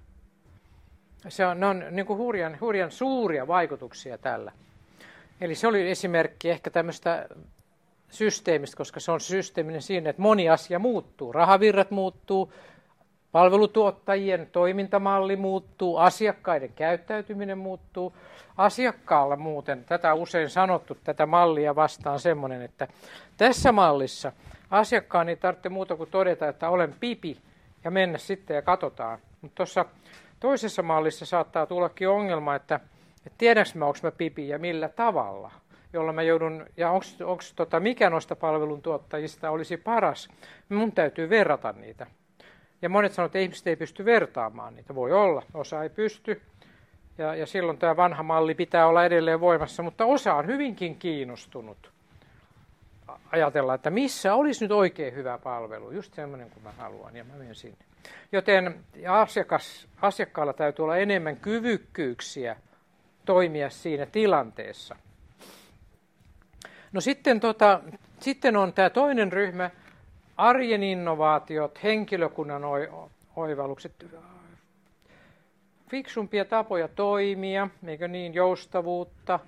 Ne on niin kuin hurjan suuria vaikutuksia tällä. Eli se oli esimerkki ehkä tämmöistä systeemistä, koska se on systeeminen siinä, että moni asia muuttuu. Rahavirrat muuttuu, palvelutuottajien toimintamalli muuttuu, asiakkaiden käyttäytyminen muuttuu. Asiakkaalla muuten, tätä usein sanottu, tätä mallia vastaan semmoinen, että tässä mallissa asiakkaan ei tarvitse muuta kuin todeta, että olen pipi ja mennä sitten ja katsotaan. Mutta tuossa toisessa mallissa saattaa tullakin ongelma, että tiedänkö mä, onko mä pipi ja millä tavalla, jolla mä joudun, ja mikä noista palveluntuottajista olisi paras, mun täytyy verrata niitä. Ja monet sanoo, että ihmiset ei pysty vertaamaan niitä. Voi olla, osa ei pysty. Ja silloin tämä vanha malli pitää olla edelleen voimassa, mutta osa on hyvinkin kiinnostunut ajatella, että missä olisi nyt oikein hyvä palvelu, just semmoinen kuin mä haluan, ja mä menen sinne. Joten asiakkaalla täytyy olla enemmän kyvykkyyksiä toimia siinä tilanteessa. No sitten on tämä toinen ryhmä, arjen innovaatiot, henkilökunnan oivallukset, fiksumpia tapoja toimia, eikö niin, joustavuutta,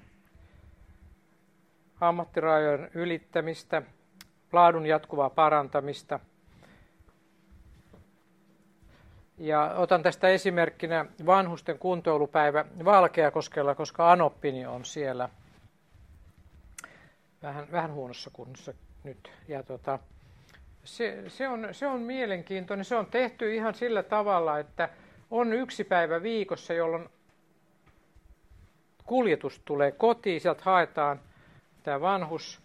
ammattirajojen ylittämistä, laadun jatkuvaa parantamista. Ja otan tästä esimerkkinä vanhusten kuntoilupäivä Valkeakoskella, koska Anoppini on siellä vähän huonossa kunnossa nyt. Ja se on mielenkiintoinen. Se on tehty ihan sillä tavalla, että on yksi päivä viikossa, jolloin kuljetus tulee kotiin. Sieltä haetaan tämä vanhus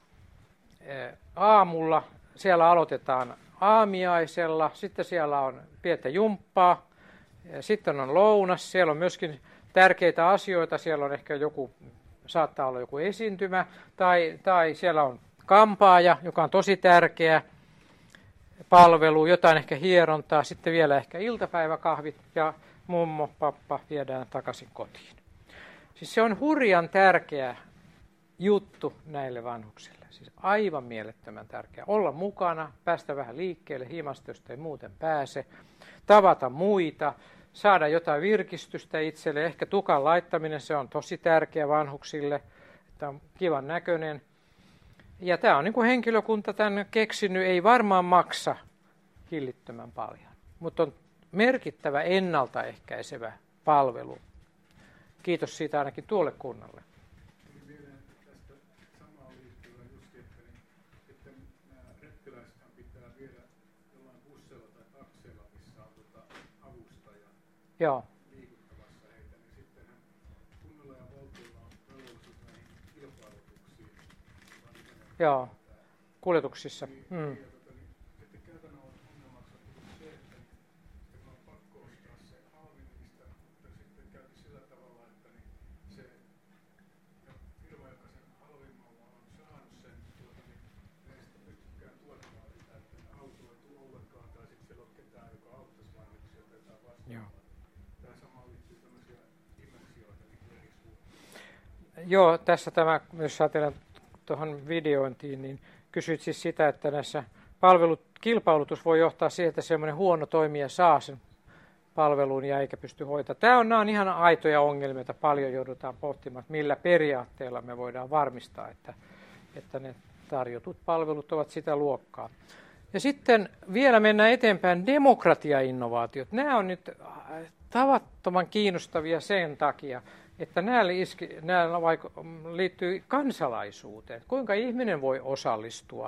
aamulla. Siellä aloitetaan aamiaisella. Sitten siellä on pientä jumppaa. Sitten on lounas. Siellä on tärkeitä asioita. Siellä on ehkä saattaa olla joku esiintymä. Tai siellä on kampaaja, joka on tosi tärkeä palvelu, jotain ehkä hierontaa, sitten vielä ehkä iltapäiväkahvit ja mummo, pappa viedään takaisin kotiin. Siis se on hurjan tärkeä juttu näille vanhuksille. Siis aivan mielettömän tärkeä. Olla mukana, päästä vähän liikkeelle himasta, jos ei muuten pääse, tavata muita, saada jotain virkistystä itselle. Ehkä tukan laittaminen, se on tosi tärkeä vanhuksille, että on kivan näköinen. Ja tämä on niin kuin henkilökunta tämän keksinyt, ei varmaan maksa hillittömän paljon, mutta on merkittävä ennaltaehkäisevä palvelu. Kiitos siitä ainakin tuolle kunnalle. Vielä tästä samaa liittyvää just, että nämä retkeläisethän pitää viedä jollain bussilla tai takseilla, missä on avustaja. Joo. Liikuttamassa heitä, niin sittenhän kunnalla ja valtiolla on velvollisuus näihin kilpailutuksiin. Joo, kuljetuksissa. Sitten käytännön ongelmaksi on tullut se, että on pakko ostaa se halvin niistä, mutta sitten käytiin sillä tavalla, että se firma, joka sen halvimmalla on saanut sen, ne ei sitten pystykään tuottamaan sitä, että auto ei tule ollenkaan, tai sitten siellä on ketään, joka auttaisi vanhuksia, otetaan vastaan. Tähän samaan liittyy tämmöisiä dimensioita niin eri suuntaan. Joo, tässä tämä, jos ajatellaan tuohon videointiin, niin kysyt siis sitä, että näissä kilpailutus voi johtaa siihen, että semmoinen huono toimija saa sen palvelun ja eikä pysty hoitamaan. Nämä on ihan aitoja ongelmia, joita paljon joudutaan pohtimaan, että millä periaatteella me voidaan varmistaa, että ne tarjotut palvelut ovat sitä luokkaa. Ja sitten vielä mennään eteenpäin, demokratiainnovaatiot. Nämä on nyt tavattoman kiinnostavia sen takia, että nämä liittyy kansalaisuuteen. Kuinka ihminen voi osallistua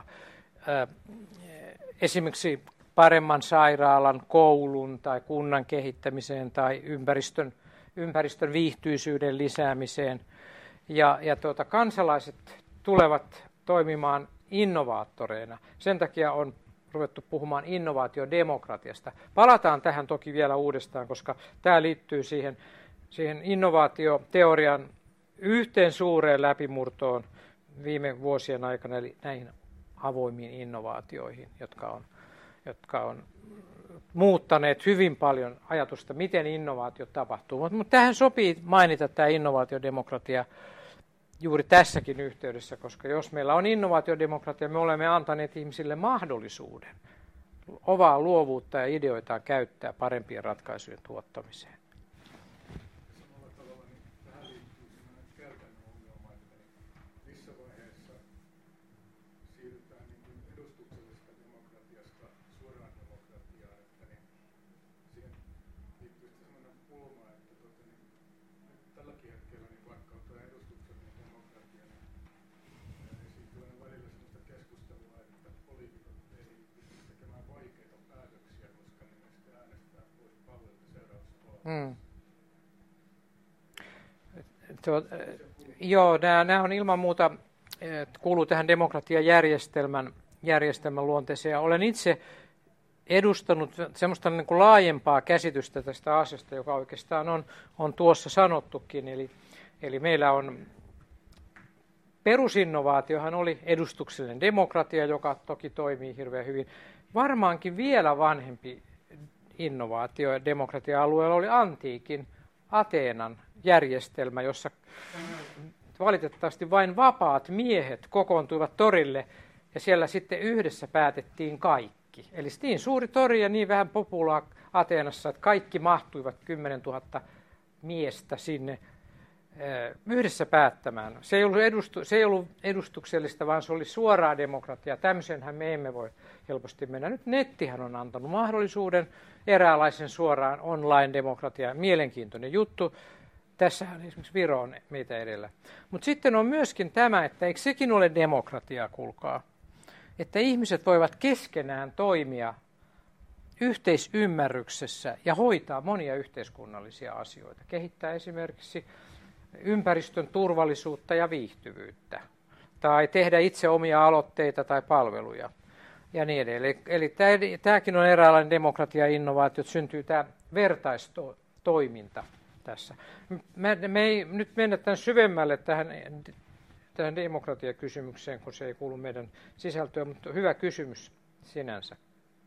esimerkiksi paremman sairaalan, koulun tai kunnan kehittämiseen tai ympäristön viihtyisyyden lisäämiseen. Ja kansalaiset tulevat toimimaan innovaattoreina. Sen takia on ruvettu puhumaan innovaatiodemokratiasta. Palataan tähän toki vielä uudestaan, koska tämä liittyy siihen innovaatioteorian yhteen suureen läpimurtoon viime vuosien aikana, eli näihin avoimiin innovaatioihin, jotka on muuttaneet hyvin paljon ajatusta, miten innovaatio tapahtuu. Mutta tähän sopii mainita tämä innovaatiodemokratia juuri tässäkin yhteydessä, koska jos meillä on innovaatiodemokratia, me olemme antaneet ihmisille mahdollisuuden ovaa luovuutta ja ideoitaan käyttää parempien ratkaisujen tuottamiseen. Samalla tavalla niin tähän liittyy sellainen käytännön ongelma, että missä vaiheessa siirrytään niin edustuksellisesta demokratiasta suoraan demokratiaan, että siihen liittyy sellainen pulma, että tälläkin hetkellä niin vaikka on tämä edustuksellinen demokratia, niin esiintyy aina välillä sellaista keskustelua, että poliitikot ei pysty tekemään vaikeita päätöksiä, koska ne sitten äänestää pois palveluita seuraavassa vaaleissa. Joo, nämä on ilman muuta, kuuluu tähän demokratiajärjestelmän luonteeseen. Olen itse edustanut semmoista niin kuin laajempaa käsitystä tästä asiasta, joka oikeastaan on tuossa sanottukin. Eli meillä on perusinnovaatiohan oli edustuksellinen demokratia, joka toki toimii hirveän hyvin. Varmaankin vielä vanhempi innovaatio demokratia-alueella oli antiikin Ateenan järjestelmä, jossa valitettavasti vain vapaat miehet kokoontuivat torille ja siellä sitten yhdessä päätettiin kaikki. kaikki. Eli niin suuri tori ja niin vähän populaa Ateenassa, että kaikki mahtuivat 10 000 miestä sinne yhdessä päättämään. Se ei ollut edustuksellista, vaan se oli suoraa demokratiaa. Tämmöisenhän me emme voi helposti mennä. Nyt nettihän on antanut mahdollisuuden eräänlaisen suoraan online-demokratiaan. Mielenkiintoinen juttu. Tässähän esimerkiksi Viro on meitä edellä. Mutta sitten on myöskin tämä, että eikö sekin ole demokratiaa, kuulkaa. Että ihmiset voivat keskenään toimia yhteisymmärryksessä ja hoitaa monia yhteiskunnallisia asioita. Kehittää esimerkiksi ympäristön turvallisuutta ja viihtyvyyttä. Tai tehdä itse omia aloitteita tai palveluja. Ja niin edelleen. Eli tämäkin on eräänlainen demokratia-innovaatio, että syntyy tämä vertaistoiminta tässä. Me ei nyt mennä tämän syvemmälle tähän demokratiakysymykseen, kun se ei kuulu meidän sisältöön, mutta hyvä kysymys sinänsä.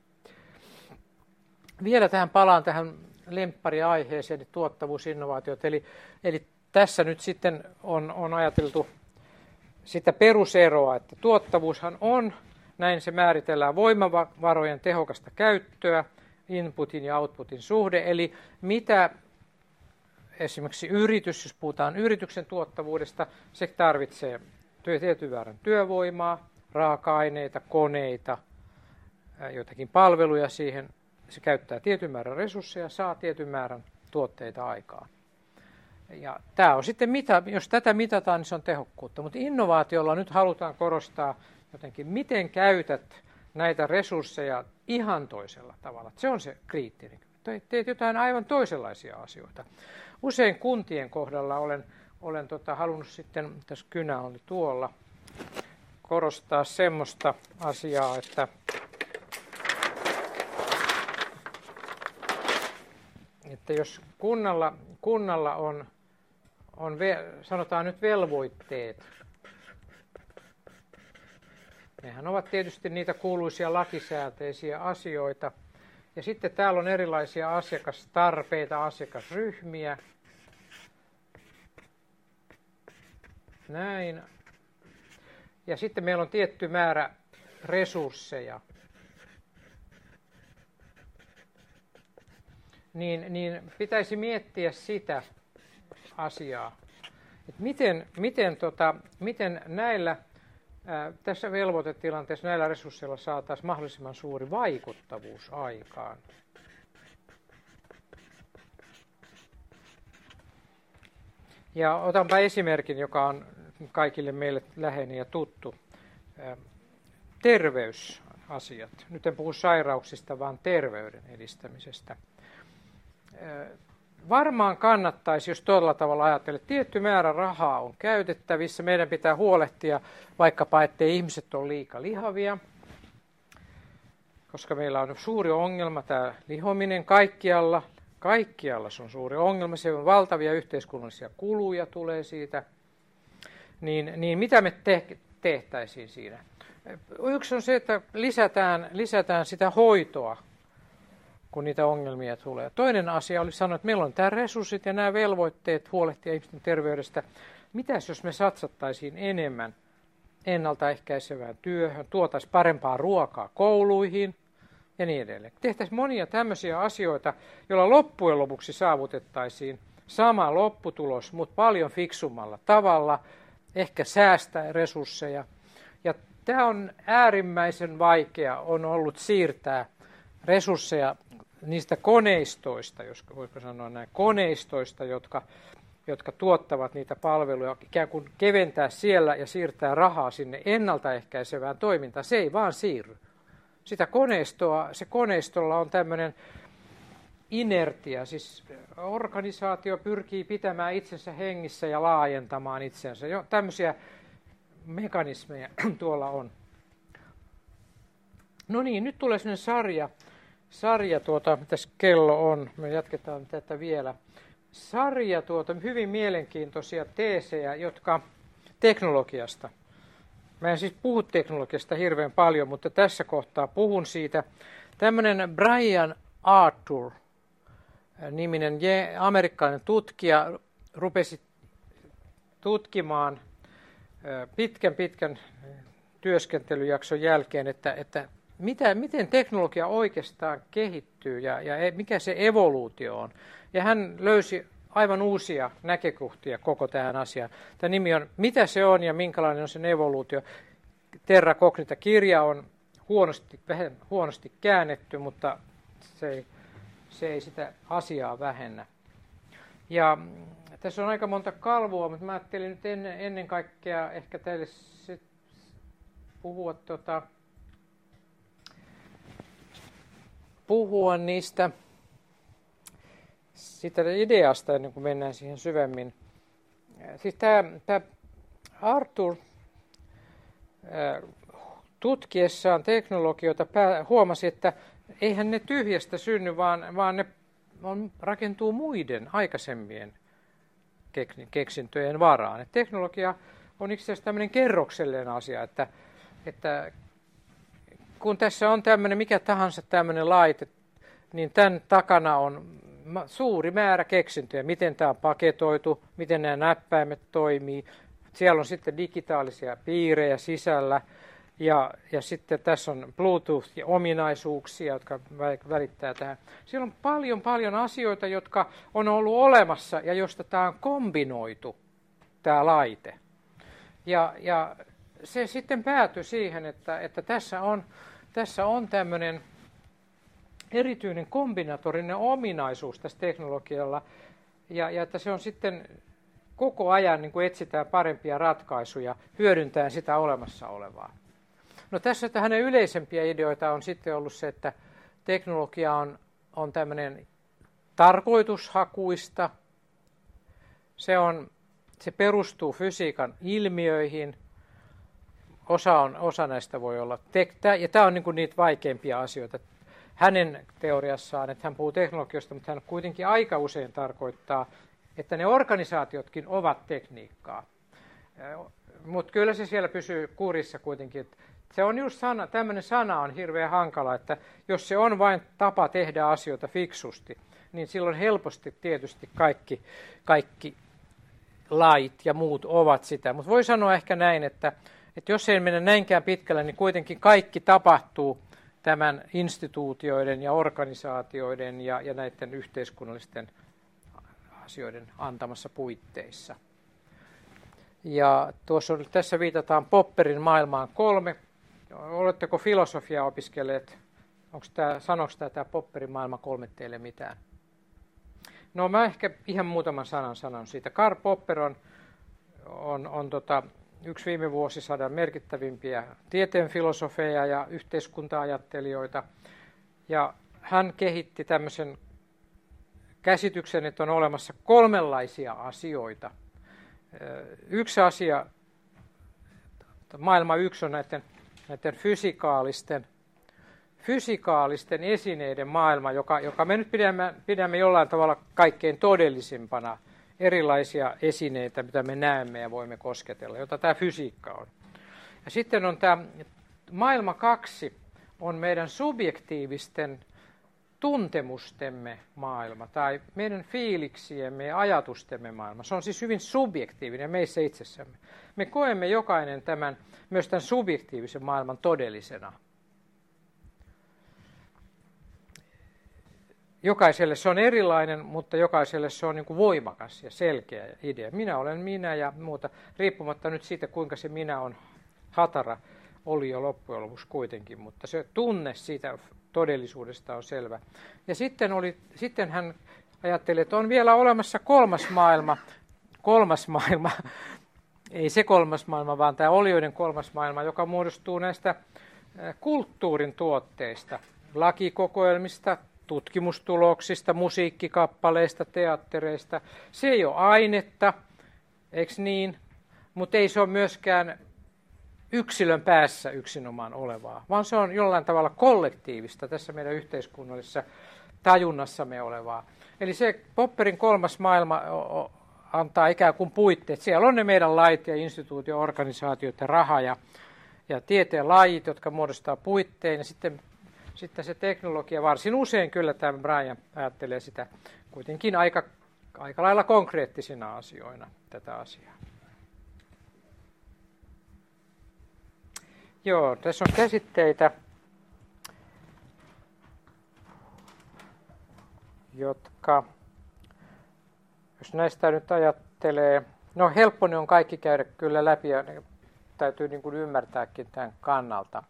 Vielä palaan tähän lemppariaiheeseen, eli tuottavuusinnovaatiot. Eli tässä nyt sitten on ajateltu sitä peruseroa, että tuottavuushan on, näin se määritellään, voimavarojen tehokasta käyttöä, inputin ja outputin suhde, eli mitä esimerkiksi yritys, jos puhutaan yrityksen tuottavuudesta, se tarvitsee tietyn verran työvoimaa, raaka-aineita, koneita, joitakin palveluja siihen. Se käyttää tietyn määrän resursseja, saa tietyn määrän tuotteita aikaan. Ja tämä on sitten, jos tätä mitataan, niin se on tehokkuutta. Mutta innovaatiolla nyt halutaan korostaa jotenkin, miten käytät näitä resursseja ihan toisella tavalla. Se on se kriittinen. Teet jotain aivan toisenlaisia asioita. Usein kuntien kohdalla olen halunnut sitten, tässä kynä oli tuolla, korostaa semmoista asiaa, että jos kunnalla on sanotaan nyt velvoitteet, nehän ovat tietysti niitä kuuluisia lakisääteisiä asioita, ja sitten täällä on erilaisia asiakastarpeita, asiakasryhmiä, näin, ja sitten meillä on tietty määrä resursseja. Niin pitäisi miettiä sitä asiaa, että miten näillä tässä velvoitetilanteessa näillä resursseilla saataisiin mahdollisimman suuri vaikuttavuus aikaan. Ja otanpa esimerkin, joka on kaikille meille läheinen ja tuttu. Terveysasiat. Nyt en puhu sairauksista, vaan terveyden edistämisestä. Varmaan kannattaisi, jos todella tavalla ajattelee, että tietty määrä rahaa on käytettävissä. Meidän pitää huolehtia vaikkapa, ettei ihmiset ole liika lihavia, koska meillä on suuri ongelma tämä lihominen kaikkialla. Kaikkialla se on suuri ongelma. Se on valtavia yhteiskunnallisia kuluja tulee siitä. Niin mitä me tehtäisiin siinä? Yksi on se, että lisätään sitä hoitoa, kun niitä ongelmia tulee. Toinen asia oli sanoa, että meillä on tämä resurssit ja nämä velvoitteet huolehtia ihmisten terveydestä. Mitäs jos me satsattaisiin enemmän ennaltaehkäisevään työhön, tuotaisiin parempaa ruokaa kouluihin ja niin edelleen. Tehtäisiin monia tämmöisiä asioita, joilla loppujen lopuksi saavutettaisiin sama lopputulos, mutta paljon fiksummalla tavalla, ehkä säästää resursseja. Ja tämä on äärimmäisen vaikea, on ollut siirtää resursseja niistä koneistoista, jos voiko sanoa näin, koneistoista, jotka tuottavat niitä palveluja, ikään kuin keventää siellä ja siirtää rahaa sinne ennaltaehkäisevään toimintaan. Se ei vaan siirry. Sitä koneistolla on tämmöinen inertia, siis organisaatio pyrkii pitämään itsensä hengissä ja laajentamaan itsensä. Tämmöisiä mekanismeja tuolla on. No niin, nyt tulee sellainen sarja mitäs kello on, me jatketaan tätä vielä. Sarja hyvin mielenkiintoisia teesejä, jotka teknologiasta. Mä en siis puhu teknologiasta hirveän paljon, mutta tässä kohtaa puhun siitä. Tämmöinen Brian Arthur niminen amerikkalainen tutkija rupesi tutkimaan pitkän työskentelyjakson jälkeen, että miten teknologia oikeastaan kehittyy ja mikä se evoluutio on. Ja hän löysi aivan uusia näkökohtia koko tähän asiaan. Tämä nimi on Mitä se on ja minkälainen on sen evoluutio. Terra Cognita-kirja on vähän huonosti käännetty, mutta se ei sitä asiaa vähennä. Ja tässä on aika monta kalvoa, mutta mä ajattelin nyt ennen kaikkea ehkä teille puhua niistä sitä ideasta ennen kuin mennään siihen syvemmin. Siis tämä Arthur tutkiessaan teknologioita huomasi, että eihän ne tyhjästä synny, vaan ne rakentuu muiden aikaisemmien keksintöjen varaan. Et teknologia on itse asiassa tämmöinen kerroksellinen asia, että kun tässä on tämmöinen mikä tahansa tämmöinen laite, niin tämän takana on suuri määrä keksintöjä, miten tämä on paketoitu, miten nämä näppäimet toimii. Siellä on sitten digitaalisia piirejä sisällä ja sitten tässä on Bluetooth ja ominaisuuksia, jotka välittää tähän. Siellä on paljon asioita, jotka on ollut olemassa ja josta tämä on kombinoitu, tämä laite. Ja se sitten päätyi siihen, että tässä on tämmöinen erityinen kombinatorinen ominaisuus tässä teknologialla, ja että se on sitten koko ajan niin kuin etsitään parempia ratkaisuja hyödyntäen sitä olemassa olevaa. No tässä hänen yleisempiä ideoita on sitten ollut se, että teknologia on tämmöinen tarkoitushakuista, se perustuu fysiikan ilmiöihin, osa näistä voi olla, ja tämä on niin kuin niitä vaikeimpia asioita hänen teoriassaan, että hän puhuu teknologiosta, mutta hän kuitenkin aika usein tarkoittaa, että ne organisaatiotkin ovat tekniikkaa. Mutta kyllä se siellä pysyy kurissa kuitenkin. Että se on just tämmöinen sana on hirveän hankala, että jos se on vain tapa tehdä asioita fiksusti, niin silloin helposti tietysti kaikki lait ja muut ovat sitä. Mutta voi sanoa ehkä näin, että jos ei mennä näinkään pitkälle, niin kuitenkin kaikki tapahtuu tämän instituutioiden ja organisaatioiden ja näiden yhteiskunnallisten asioiden antamassa puitteissa. Ja tässä viitataan Popperin maailmaan 3. Oletteko filosofiaa opiskelleet? Sanoiko tämä Popperin maailma 3 teille mitään? No mä ehkä ihan muutaman sanan sanon siitä. Karl Popper on yksi viime vuosisadan merkittävimpiä tieteen filosofeja ja yhteiskunta-ajattelijoita. Ja hän kehitti tämmöisen käsityksen, että on olemassa 3 asioita. Yksi asia, maailma 1 on näiden fysikaalisten esineiden maailma, joka me nyt pidämme jollain tavalla kaikkein todellisimpana erilaisia esineitä, mitä me näemme ja voimme kosketella, jota tämä fysiikka on. Ja sitten on tämä maailma 2, on meidän subjektiivisten tuntemustemme maailma tai meidän fiiliksiemme ja ajatustemme maailma. Se on siis hyvin subjektiivinen meissä itsessämme. Me koemme jokainen myös tämän subjektiivisen maailman todellisena. Jokaiselle se on erilainen, mutta jokaiselle se on niin kuin voimakas ja selkeä idea. Minä olen minä ja muuta, riippumatta nyt siitä, kuinka se minä on hatara, oli jo loppujen lopuksi kuitenkin, mutta se tunne siitä todellisuudesta on selvä. Ja sitten hän ajatteli, että on vielä olemassa kolmas maailma, ei se kolmas maailma, vaan tämä olioiden kolmas maailma, joka muodostuu näistä kulttuurin tuotteista, lakikokoelmista, tutkimustuloksista, musiikkikappaleista, teattereista. Se ei ole ainetta, eikö niin? Mutta ei se ole myöskään yksilön päässä yksinomaan olevaa, vaan se on jollain tavalla kollektiivista tässä meidän yhteiskunnallisessa tajunnassamme olevaa. Eli se Popperin kolmas maailma antaa ikään kuin puitteet. Siellä on ne meidän lait ja instituutio, organisaatiot ja raha ja tieteen lajit, jotka muodostaa puitteen. Ja sitten se teknologia, varsin usein kyllä tämä Brian ajattelee sitä kuitenkin aika lailla konkreettisina asioina tätä asiaa. Joo, tässä on käsitteitä. jotka, jos näistä nyt ajattelee, no helppo ne on kaikki käydä kyllä läpi ja täytyy niin kuin ymmärtääkin tämän kannalta.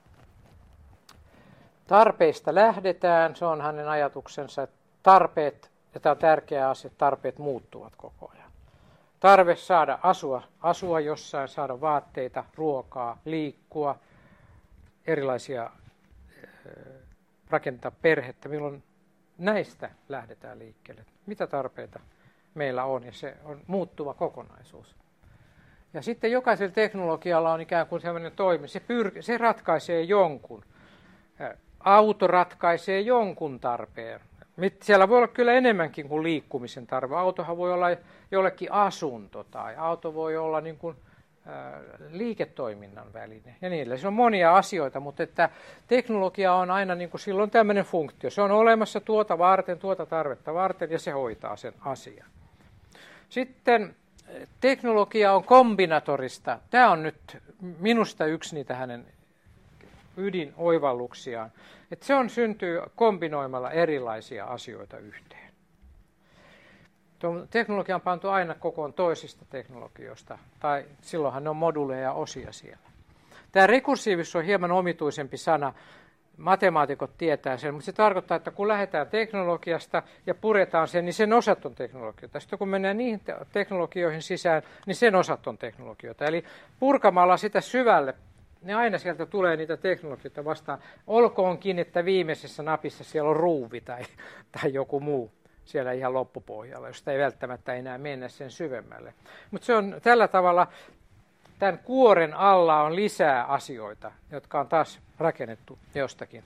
Tarpeista lähdetään, se on hänen ajatuksensa, että tarpeet, ja tämä on tärkeä asia, että tarpeet muuttuvat koko ajan. Tarve saada asua jossain, saada vaatteita, ruokaa, liikkua, erilaisia, rakentaa perhettä, milloin näistä lähdetään liikkeelle. Mitä tarpeita meillä on, ja se on muuttuva kokonaisuus. Ja sitten jokaisella teknologialla on ikään kuin sellainen toimi, se ratkaisee jonkun. Auto ratkaisee jonkun tarpeen. Siellä voi olla kyllä enemmänkin kuin liikkumisen tarve. Autohan voi olla jollekin asunto tai auto voi olla niin kuin, liiketoiminnan väline ja niin edelleen. Se on monia asioita, mutta että teknologia on aina niin kuin silloin tämmöinen funktio. Se on olemassa tuota varten, tuota tarvetta varten ja se hoitaa sen asian. Sitten teknologia on kombinatorista. Tämä on nyt minusta yksi niitä hänen ydinoivalluksiaan. Että se syntyy kombinoimalla erilaisia asioita yhteen. Teknologia on pantu aina kokoon toisista teknologioista, tai silloinhan ne on moduuleja ja osia siellä. Tämä rekursiivisuus on hieman omituisempi sana. Matemaatikot tietää sen, mutta se tarkoittaa, että kun lähdetään teknologiasta ja puretaan sen, niin sen osat on teknologioita. Sitten kun mennään niihin teknologioihin sisään, niin sen osat on teknologioita. Eli purkamalla sitä syvälle, niin aina sieltä tulee niitä teknologioita vastaan. Olkoonkin, että viimeisessä napissa siellä on ruuvi tai joku muu siellä ihan loppupohjalla, josta ei välttämättä enää mennä sen syvemmälle. Mutta se on tällä tavalla, tämän kuoren alla on lisää asioita, jotka on taas rakennettu jostakin.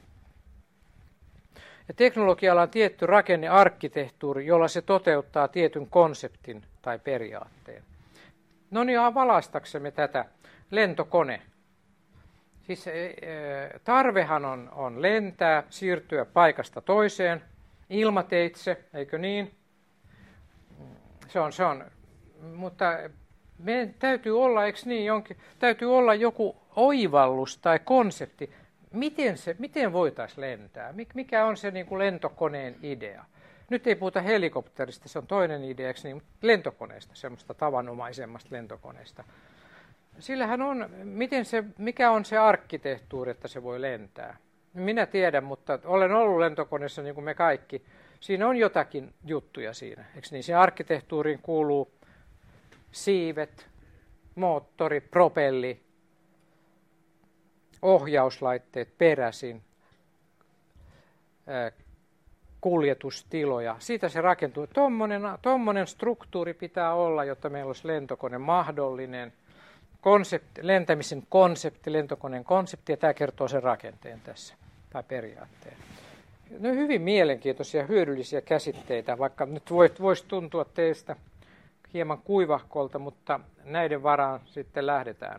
Ja teknologialla on tietty rakennearkkitehtuuri, jolla se toteuttaa tietyn konseptin tai periaatteen. No niin, valaistaksemme tätä. Lentokone. Siis tarvehan on lentää, siirtyä paikasta toiseen, ilmateitse, eikö niin? Se on. Mutta meidän täytyy olla, eikö niin, täytyy olla joku oivallus tai konsepti, miten voitaisiin lentää, mikä on se niin kuin lentokoneen idea. Nyt ei puhuta helikopterista, se on toinen idea, niin, lentokoneesta, semmoista tavanomaisemmasta lentokoneesta. Sillähän on, mikä on se arkkitehtuuri, että se voi lentää. Minä tiedän, mutta olen ollut lentokoneessa niin kuin me kaikki. Siinä on jotakin juttuja siinä. Eikö niin? Siihen arkkitehtuuriin kuuluu siivet, moottori, propelli, ohjauslaitteet peräisin, kuljetustiloja. Siitä se rakentuu. Tuommoinen struktuuri pitää olla, jotta meillä olisi lentokone mahdollinen. Lentämisen konsepti, lentokoneen konsepti, ja tämä kertoo sen rakenteen tässä, tai periaatteen. Ne on hyvin mielenkiintoisia, hyödyllisiä käsitteitä, vaikka nyt voisi tuntua teistä hieman kuivahkolta, mutta näiden varaan sitten lähdetään.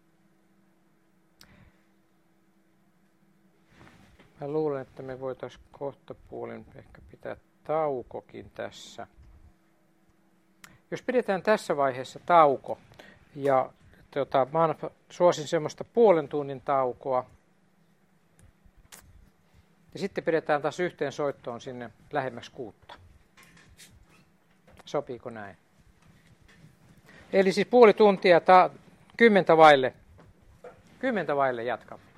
Mä luulen, että me voitaisiin kohtapuolin ehkä pitää taukokin tässä. Jos pidetään tässä vaiheessa tauko, ja mä suosin semmoista puolen tunnin taukoa, ja sitten pidetään taas yhteen soittoon sinne lähemmäksi 6. Sopiiko näin? Eli siis puoli tuntia, 10 vaille jatkamme.